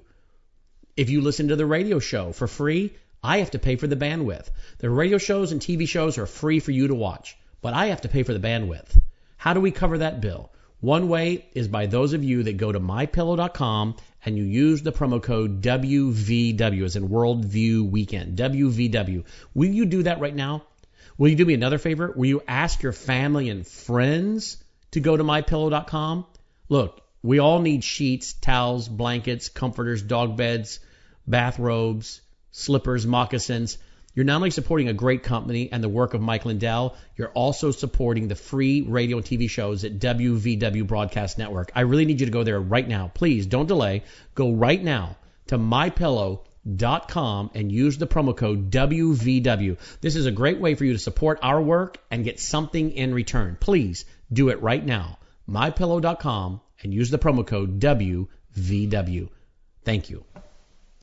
If you listen to the radio show for free, I have to pay for the bandwidth. The radio shows and T V shows are free for you to watch, but I have to pay for the bandwidth. How do we cover that bill? One way is by those of you that go to my pillow dot com and you use the promo code W V W, as in Worldview Weekend, W V W. Will you do that right now? Will you do me another favor? Will you ask your family and friends to go to my pillow dot com? Look, we all need sheets, towels, blankets, comforters, dog beds, bathrobes, slippers, moccasins. You're not only supporting a great company and the work of Mike Lindell, you're also supporting the free radio and T V shows at W V W Broadcast Network. I really need you to go there right now. Please don't delay. Go right now to my pillow dot com and use the promo code W V W. This is a great way for you to support our work and get something in return. Please do it right now. my pillow dot com and use the promo code W V W. Thank you.